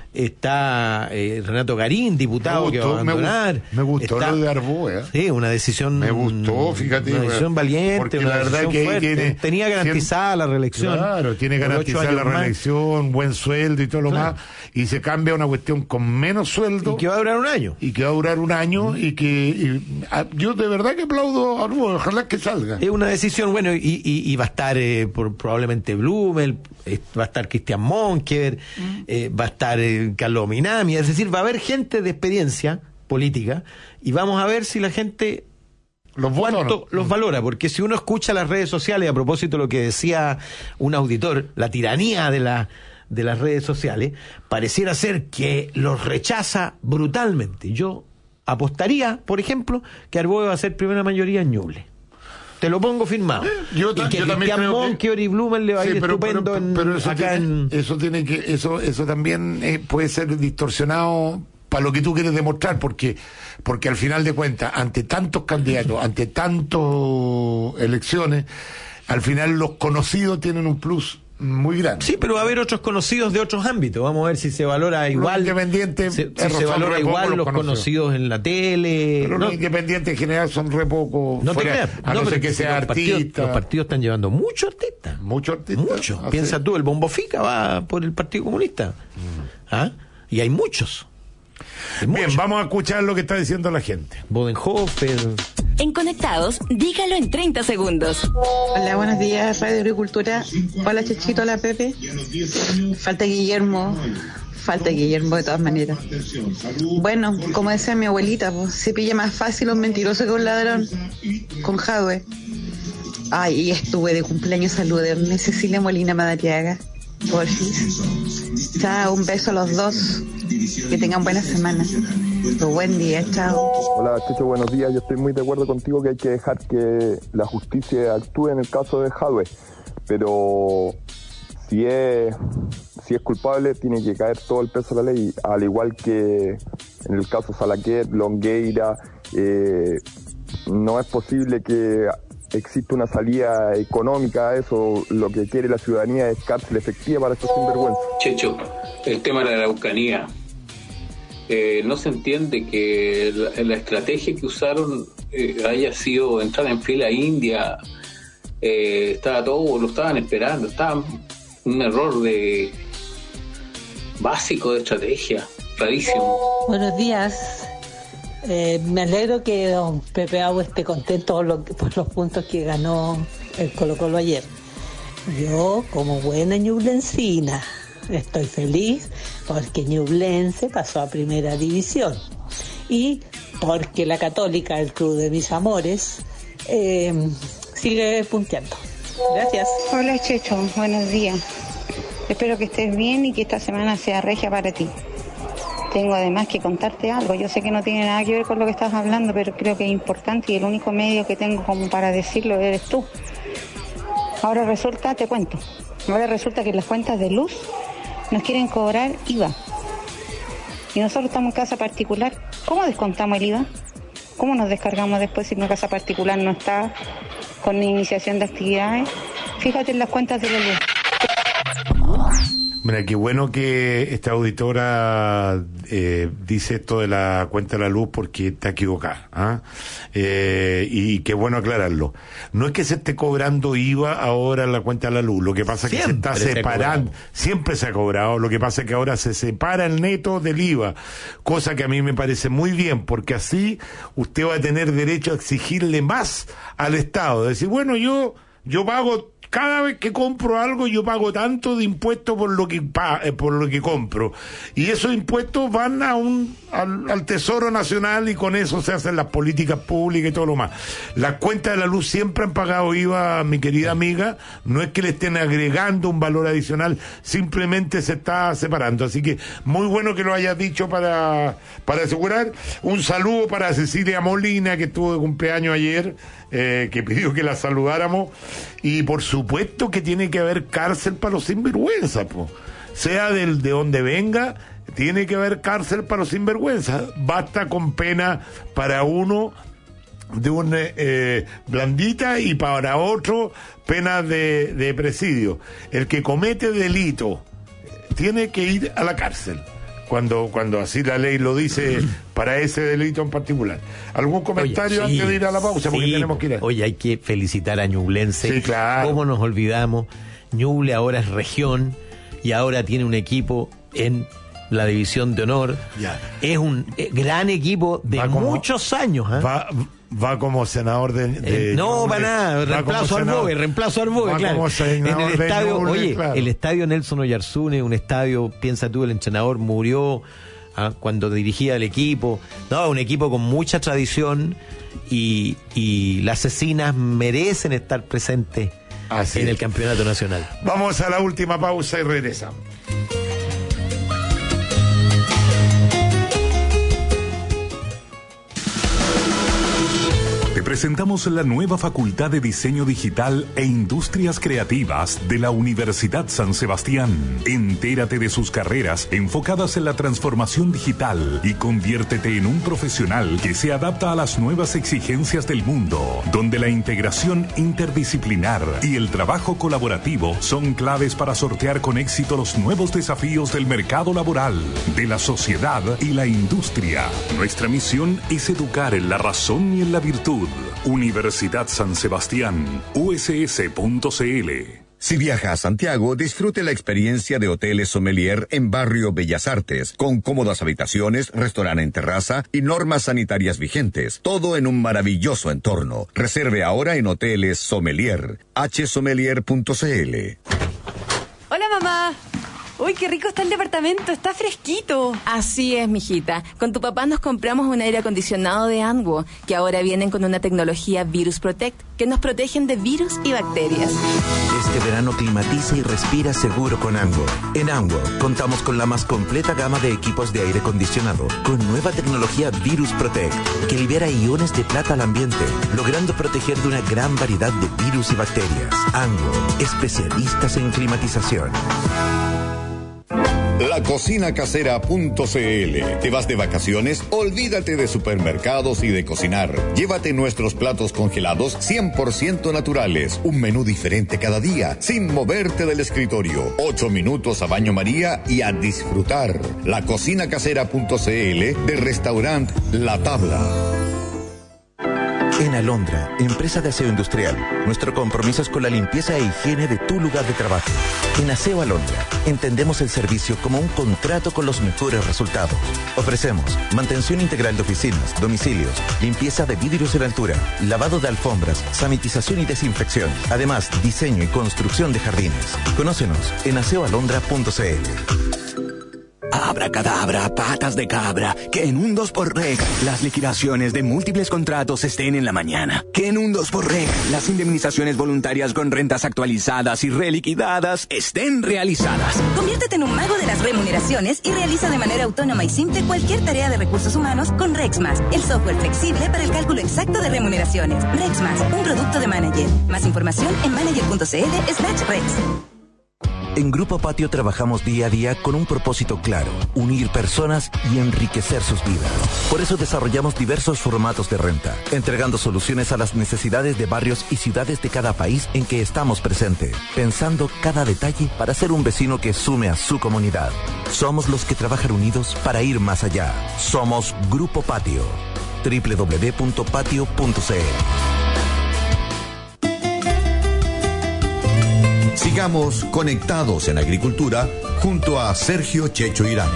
Está eh, Renato Garín, diputado, gustó, que va a abandonar. Me, me gustó está, lo de Arboe, ¿eh? Sí, una decisión. Me gustó, fíjate. Una decisión valiente, una la verdad que fuerte. Tiene, tenía garantizada la reelección. Claro, tiene garantizada la reelección, más. Buen sueldo y todo lo claro. más. Y se cambia a una cuestión con menos sueldo. Y que va a durar un año. Y que va a durar un año. Mm. Y que y, a, yo de verdad que aplaudo a Arboe, ojalá que salga. Es una decisión, bueno, y, y, y va a estar eh, por, probablemente Blumel, eh, va a estar Cristian Monker, mm. eh, va a estar eh, Carlos Minami. Es decir, va a haber gente de experiencia política, y vamos a ver si la gente los, cuánto los valora, porque si uno escucha las redes sociales, a propósito de lo que decía un auditor, la tiranía de la de las redes sociales, pareciera ser que los rechaza brutalmente. Yo apostaría, por ejemplo, que Arboe va a ser primera mayoría en Ñuble. Te lo pongo firmado. Yo, y que yo también creo Monkeor que... y Blumel le va a ir sí, pero, estupendo pero, pero, pero eso acá tiene, en... eso tiene que eso eso también eh, puede ser distorsionado para lo que tú quieres demostrar, porque porque al final de cuentas, ante tantos candidatos, ante tantas elecciones, al final los conocidos tienen un plus. muy grande. Sí, pero va a haber otros conocidos de otros ámbitos. Vamos a ver si se valora igual. Los independientes se, si se valora igual los conocidos. conocidos en la tele. Pero no, los independientes en general son re poco. No fuera, te creas. A no, no ser que sea los artista. Partidos, los partidos están llevando muchos artistas. Muchos artistas. Muchos. ¿Ah, Piensa sí? tú, el Bombo Fica va por el Partido Comunista. Mm. ¿Ah? Y hay muchos. hay Bien, muchos. vamos a escuchar lo que está diciendo la gente. Bodenhofer. En Conectados, dígalo en treinta segundos. Hola, buenos días, Radio Agricultura. Hola, Chechito, hola, Pepe. Falta Guillermo. Falta Guillermo de todas maneras. Bueno, como decía mi abuelita, pues, se pilla más fácil un mentiroso que un ladrón. Con Jadwe. Ay, y estuve de cumpleaños, salud de Ernest Cecilia Molina Madariaga. Porfis. Chao, un beso a los dos. Que tengan buena semana. Buen día, chao. Hola, Checho, buenos días. Yo estoy muy de acuerdo contigo que hay que dejar que la justicia actúe en el caso de Jadwe, pero si es si es culpable tiene que caer todo el peso de la ley, al igual que en el caso Salaquet, Longueira. Eh, no es posible que exista una salida económica a eso. Lo que quiere la ciudadanía es cárcel efectiva para estos sinvergüenzas. Checho, el tema de la Araucanía. Eh, no se entiende que la, la estrategia que usaron eh, haya sido entrar en fila india. Eh, estaba todo, lo estaban esperando, estaba un error de básico de estrategia, rarísimo. Buenos días. Eh, me alegro que don Pepe Agua esté contento por, lo, por los puntos que ganó el Colo Colo ayer. Yo, como buena ñublencina, estoy feliz porque Ñublense pasó a primera división y porque la Católica, el club de mis amores, eh, sigue punteando. Gracias. Hola, Checho, buenos días. Espero que estés bien y que esta semana sea regia para ti. Tengo además que contarte algo. Yo sé que no tiene nada que ver con lo que estás hablando, pero creo que es importante y el único medio que tengo como para decirlo eres tú. Ahora resulta, te cuento, ahora resulta que en las cuentas de luz nos quieren cobrar I V A. Y nosotros estamos en casa particular. ¿Cómo descontamos el I V A? ¿Cómo nos descargamos después si una casa particular no está con iniciación de actividades? Fíjate en las cuentas de la luz. Mira, qué bueno que esta auditora eh, dice esto de la cuenta de la luz porque está equivocada. ¿Ah? Eh, y qué bueno aclararlo. No es que se esté cobrando I V A ahora en la cuenta de la luz. Lo que pasa es que siempre se está separando. Se siempre se ha cobrado. Lo que pasa es que ahora se separa el neto del I V A. Cosa que a mí me parece muy bien, porque así usted va a tener derecho a exigirle más al Estado. Decir, bueno, yo, yo pago... Cada vez que compro algo yo pago tanto de impuestos por lo que pa, eh, por lo que compro, y esos impuestos van a un al, al Tesoro Nacional y con eso se hacen las políticas públicas y todo lo más. Las cuentas de la luz siempre han pagado I V A, mi querida amiga, no es que le estén agregando un valor adicional, simplemente se está separando. Así que muy bueno que lo hayas dicho para, para asegurar. Un saludo para Cecilia Molina, que estuvo de cumpleaños ayer, eh, que pidió que la saludáramos, y por supuesto que tiene que haber cárcel para los sinvergüenzas, po. Sea del de donde venga, tiene que haber cárcel para los sinvergüenzas. Basta con pena para uno de una eh, blandita y para otro pena de, de presidio. El que comete delito tiene que ir a la cárcel. Cuando, cuando así la ley lo dice para ese delito en particular. ¿Algún comentario Oye, sí, antes de ir a la pausa? Porque sí, tenemos que ir a... Oye, hay que felicitar a Ñublense. Sí, claro. ¿Cómo nos olvidamos? Ñuble ahora es región y ahora tiene un equipo en la división de honor. Ya. Es un eh, gran equipo de como, muchos años. ¿eh? Va, va como senador de... de eh, no, Ñuble, va nada, reemplazo al Bogue, reemplazo al Bogue, claro. En el estadio, Ñuble, oye, claro. El estadio Nelson Oyarzún, un estadio, piensa tú, el entrenador murió ¿ah? cuando dirigía el equipo. No, un equipo con mucha tradición y, y las asesinas merecen estar presentes Así en es. el campeonato nacional. Vamos a la última pausa y regresamos. presentamos la nueva Facultad de Diseño Digital e Industrias Creativas de la Universidad San Sebastián. Entérate de sus carreras enfocadas en la transformación digital y conviértete en un profesional que se adapta a las nuevas exigencias del mundo, donde la integración interdisciplinar y el trabajo colaborativo son claves para sortear con éxito los nuevos desafíos del mercado laboral, de la sociedad y la industria. Nuestra misión es educar en la razón y en la virtud. Universidad San Sebastián, U S S punto C L. Si viaja a Santiago, disfrute la experiencia de Hoteles Sommelier en Barrio Bellas Artes, con cómodas habitaciones, restaurante en terraza y normas sanitarias vigentes. Todo en un maravilloso entorno. Reserve ahora en Hoteles Sommelier, h sommelier punto c l. Hola, mamá. Uy, qué rico está el departamento, está fresquito. Así es, mijita. Con tu papá nos compramos un aire acondicionado de Anwo, que ahora vienen con una tecnología Virus Protect, que nos protegen de virus y bacterias. Este verano climatiza y respira seguro con Anwo. En Anwo contamos con la más completa gama de equipos de aire acondicionado, con nueva tecnología Virus Protect, que libera iones de plata al ambiente, logrando proteger de una gran variedad de virus y bacterias. Anwo, especialistas en climatización. La cocina casera punto c l. ¿Te vas de vacaciones? Olvídate de supermercados y de cocinar. Llévate nuestros platos congelados cien por ciento naturales. Un menú diferente cada día, sin moverte del escritorio. Ocho minutos a baño María y a disfrutar. La cocina casera punto c l del restaurante La Tabla. En Alondra, empresa de aseo industrial, nuestro compromiso es con la limpieza e higiene de tu lugar de trabajo. En Aseo Alondra, entendemos el servicio como un contrato con los mejores resultados. Ofrecemos mantención integral de oficinas, domicilios, limpieza de vidrios en altura, lavado de alfombras, sanitización y desinfección. Además, diseño y construcción de jardines. Conócenos en aseo alondra punto c l. Abracadabra, patas de cabra, que en un dos por rec las liquidaciones de múltiples contratos estén en la mañana. Que en un dos por rec las indemnizaciones voluntarias con rentas actualizadas y reliquidadas estén realizadas. Conviértete en un mago de las remuneraciones y realiza de manera autónoma y simple cualquier tarea de recursos humanos con RexMas, el software flexible para el cálculo exacto de remuneraciones. RexMas, un producto de Manager. Más información en manager punto c l slash rex. En Grupo Patio trabajamos día a día con un propósito claro: unir personas y enriquecer sus vidas. Por eso desarrollamos diversos formatos de renta, entregando soluciones a las necesidades de barrios y ciudades de cada país en que estamos presentes, pensando cada detalle para ser un vecino que sume a su comunidad. Somos los que trabajan unidos para ir más allá. Somos Grupo Patio. doble u doble u doble u punto patio punto c l. Sigamos conectados en agricultura junto a Sergio Checho Irane.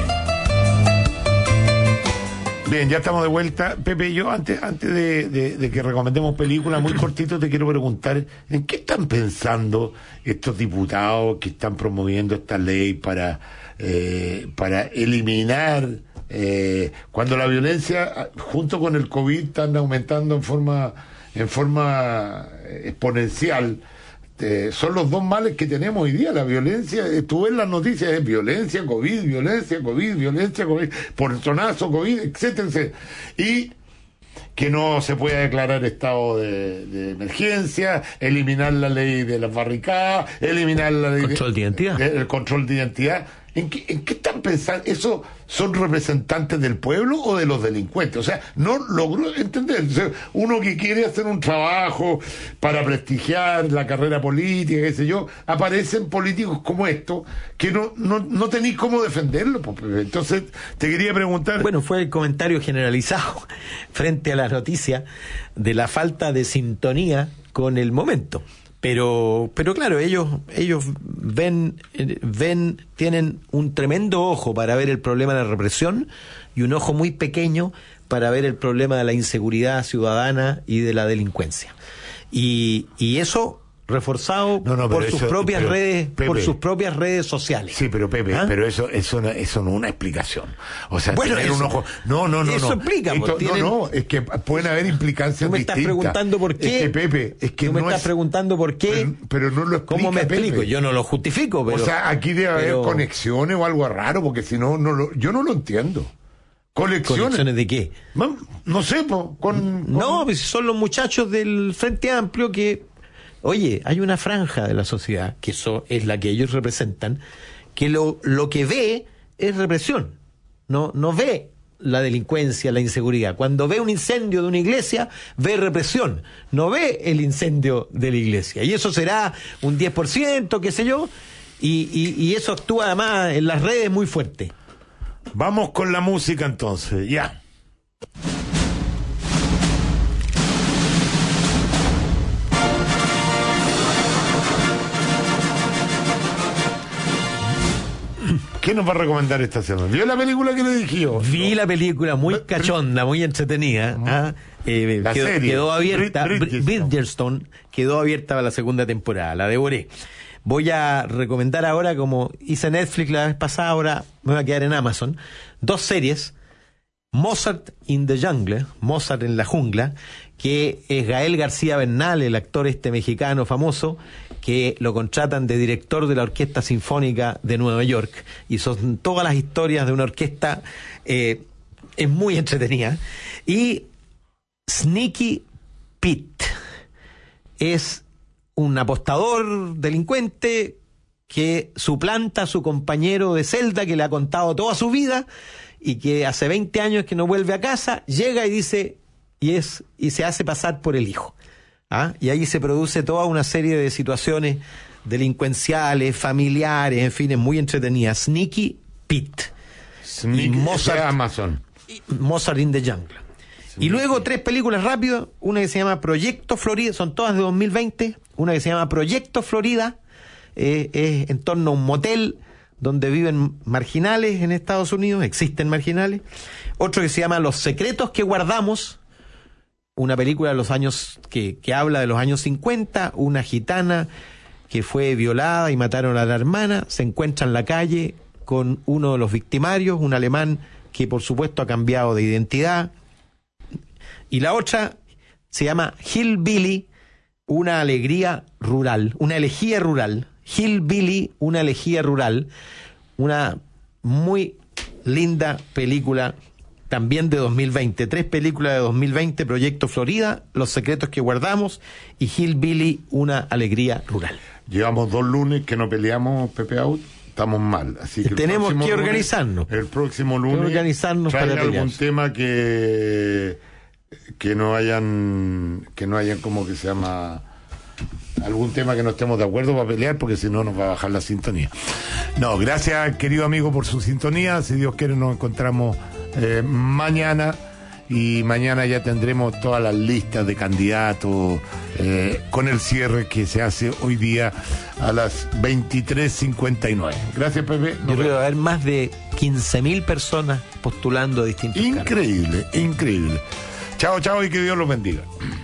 Bien, ya estamos de vuelta. Pepe, yo antes antes de, de, de que recomendemos películas, muy cortito te quiero preguntar, ¿en qué están pensando estos diputados que están promoviendo esta ley para, eh, para eliminar, eh, cuando la violencia junto con el COVID están aumentando en forma, en forma exponencial? Eh, son los dos males que tenemos hoy día, la violencia. Eh, tú ves las noticias, es violencia, COVID, violencia, COVID, violencia, COVID, portonazo, COVID, etcétera, etcétera. Y que no se pueda declarar estado de, de emergencia, eliminar la ley de las barricadas, eliminar la ley control de, de identidad. De, el control de identidad. ¿En qué, ¿En qué están pensando? ¿Eso son representantes del pueblo o de los delincuentes? O sea, no logro entender. O sea, uno que quiere hacer un trabajo para prestigiar la carrera política, qué sé yo, aparecen políticos como estos que no, no, no tenéis cómo defenderlo. Entonces, te quería preguntar... Bueno, fue el comentario generalizado frente a la noticia de la falta de sintonía con el momento. Pero, pero claro, ellos, ellos ven, ven, tienen un tremendo ojo para ver el problema de la represión y un ojo muy pequeño para ver el problema de la inseguridad ciudadana y de la delincuencia. Y, y eso reforzado no, no, por sus eso, propias pero, redes, Pepe, por sus propias redes sociales. Sí, pero Pepe, ¿ah? pero eso, eso, no, eso no es una explicación. O sea, bueno, tener eso, un ojo. No, no, no, eso no. explica. Esto, tienen... No, no, es que pueden haber implicancias Tú me distintas. estás preguntando por qué. Es que Pepe, es que Tú me no estás es... preguntando por qué. Pero, pero no lo explica. ¿Cómo me explico? Pepe. Yo no lo justifico, pero. O sea, aquí debe pero... haber conexiones o algo raro, porque si no, no lo, yo no lo entiendo. ¿Colecciones? ¿Colecciones de qué? No, no sé, po, con, con... No, pues son los muchachos del Frente Amplio que... Oye, hay una franja de la sociedad, que eso es la que ellos representan, que lo, lo que ve es represión. No, no ve la delincuencia, la inseguridad. Cuando ve un incendio de una iglesia, ve represión. No ve el incendio de la iglesia. Y eso será un diez por ciento, qué sé yo, y, y, y eso actúa además en las redes muy fuerte. Vamos con la música entonces, ya. ¿Qué nos va a recomendar esta semana? ¿Vio la película que le dije yo? Vi la película muy cachonda, muy entretenida. ¿ah? Eh, la quedó, serie. quedó abierta. Bridgerton. Bridgerton quedó abierta para la segunda temporada. La devoré. Voy a recomendar ahora, como hice Netflix la vez pasada, ahora me voy a quedar en Amazon, dos series. Mozart in the Jungle, Mozart en la jungla, que es Gael García Bernal, el actor este mexicano famoso, que lo contratan de director de la Orquesta Sinfónica de Nueva York, y son todas las historias de una orquesta, eh, es muy entretenida. Y Sneaky Pete es un apostador delincuente que suplanta a su compañero de celda, que le ha contado toda su vida y que hace veinte años que no vuelve a casa, llega y dice, y es y se hace pasar por el hijo. ¿Ah? Y ahí se produce toda una serie de situaciones delincuenciales, familiares, en fin, es muy entretenida. Sneaky Pete. Sneaky, y Mozart, Amazon. Y Mozart in the Jungle. Sneaky. Y luego tres películas rápido, una que se llama Proyecto Florida, son todas de dos mil veinte, una que se llama Proyecto Florida, eh, es en torno a un motel donde viven marginales en Estados Unidos, existen marginales. Otro que se llama Los Secretos que Guardamos, una película de los años que, que habla de los años cincuenta, una gitana que fue violada y mataron a la hermana, se encuentra en la calle con uno de los victimarios, un alemán que por supuesto ha cambiado de identidad. Y la otra se llama Hillbilly, una alegría rural, una elegía rural. Hillbilly, una elegía rural, una muy linda película también de dos mil veinte, tres películas de dos mil veinte, Proyecto Florida, Los Secretos que Guardamos y Hillbilly, una alegría rural. Llevamos dos lunes que no peleamos, Pepe Out, estamos mal, así que tenemos que lunes, organizarnos. El próximo lunes que organizarnos para algún pelear. tema que que no hayan que no hayan como que se llama algún tema que no estemos de acuerdo para pelear, porque si no nos va a bajar la sintonía. No, gracias querido amigo por su sintonía, si Dios quiere nos encontramos eh, mañana, y mañana ya tendremos todas las listas de candidatos eh, con el cierre que se hace hoy día a las veintitrés cincuenta y nueve. Gracias Pepe. Yo creo que va a haber más de quince mil personas postulando a distintos cargos. Increíble, increíble. Chao, chao y que Dios los bendiga.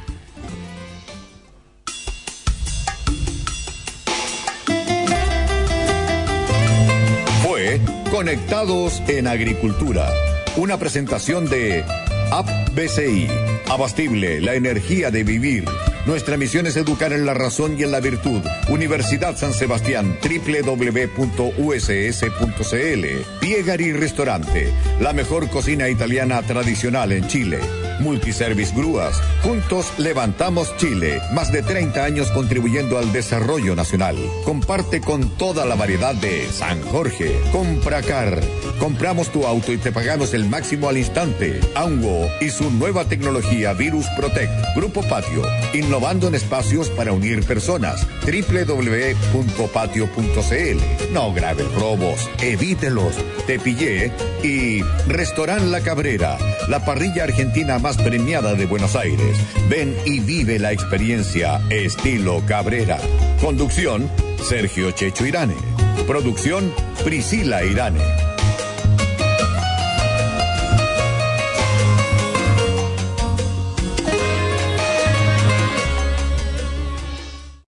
Conectados en Agricultura, una presentación de A P B C I, Abastible, la energía de vivir. Nuestra misión es educar en la razón y en la virtud. Universidad San Sebastián, doble u doble u doble u punto u s s punto c l. Piegari Restaurante, la mejor cocina italiana tradicional en Chile. Multiservice Grúas, juntos levantamos Chile. Más de treinta años contribuyendo al desarrollo nacional. Comparte con toda la variedad de San Jorge. Compracar, compramos tu auto y te pagamos el máximo al instante. Ango y su nueva tecnología Virus Protect. Grupo Patio, innovando en espacios para unir personas. doble u doble u doble u punto patio punto c l. No graves robos, evítelos. Te pillé. Y Restaurant La Cabrera, la parrilla argentina más premiada de Buenos Aires. Ven y vive la experiencia estilo Cabrera. Conducción, Sergio Checho Irane. Producción, Priscila Irane.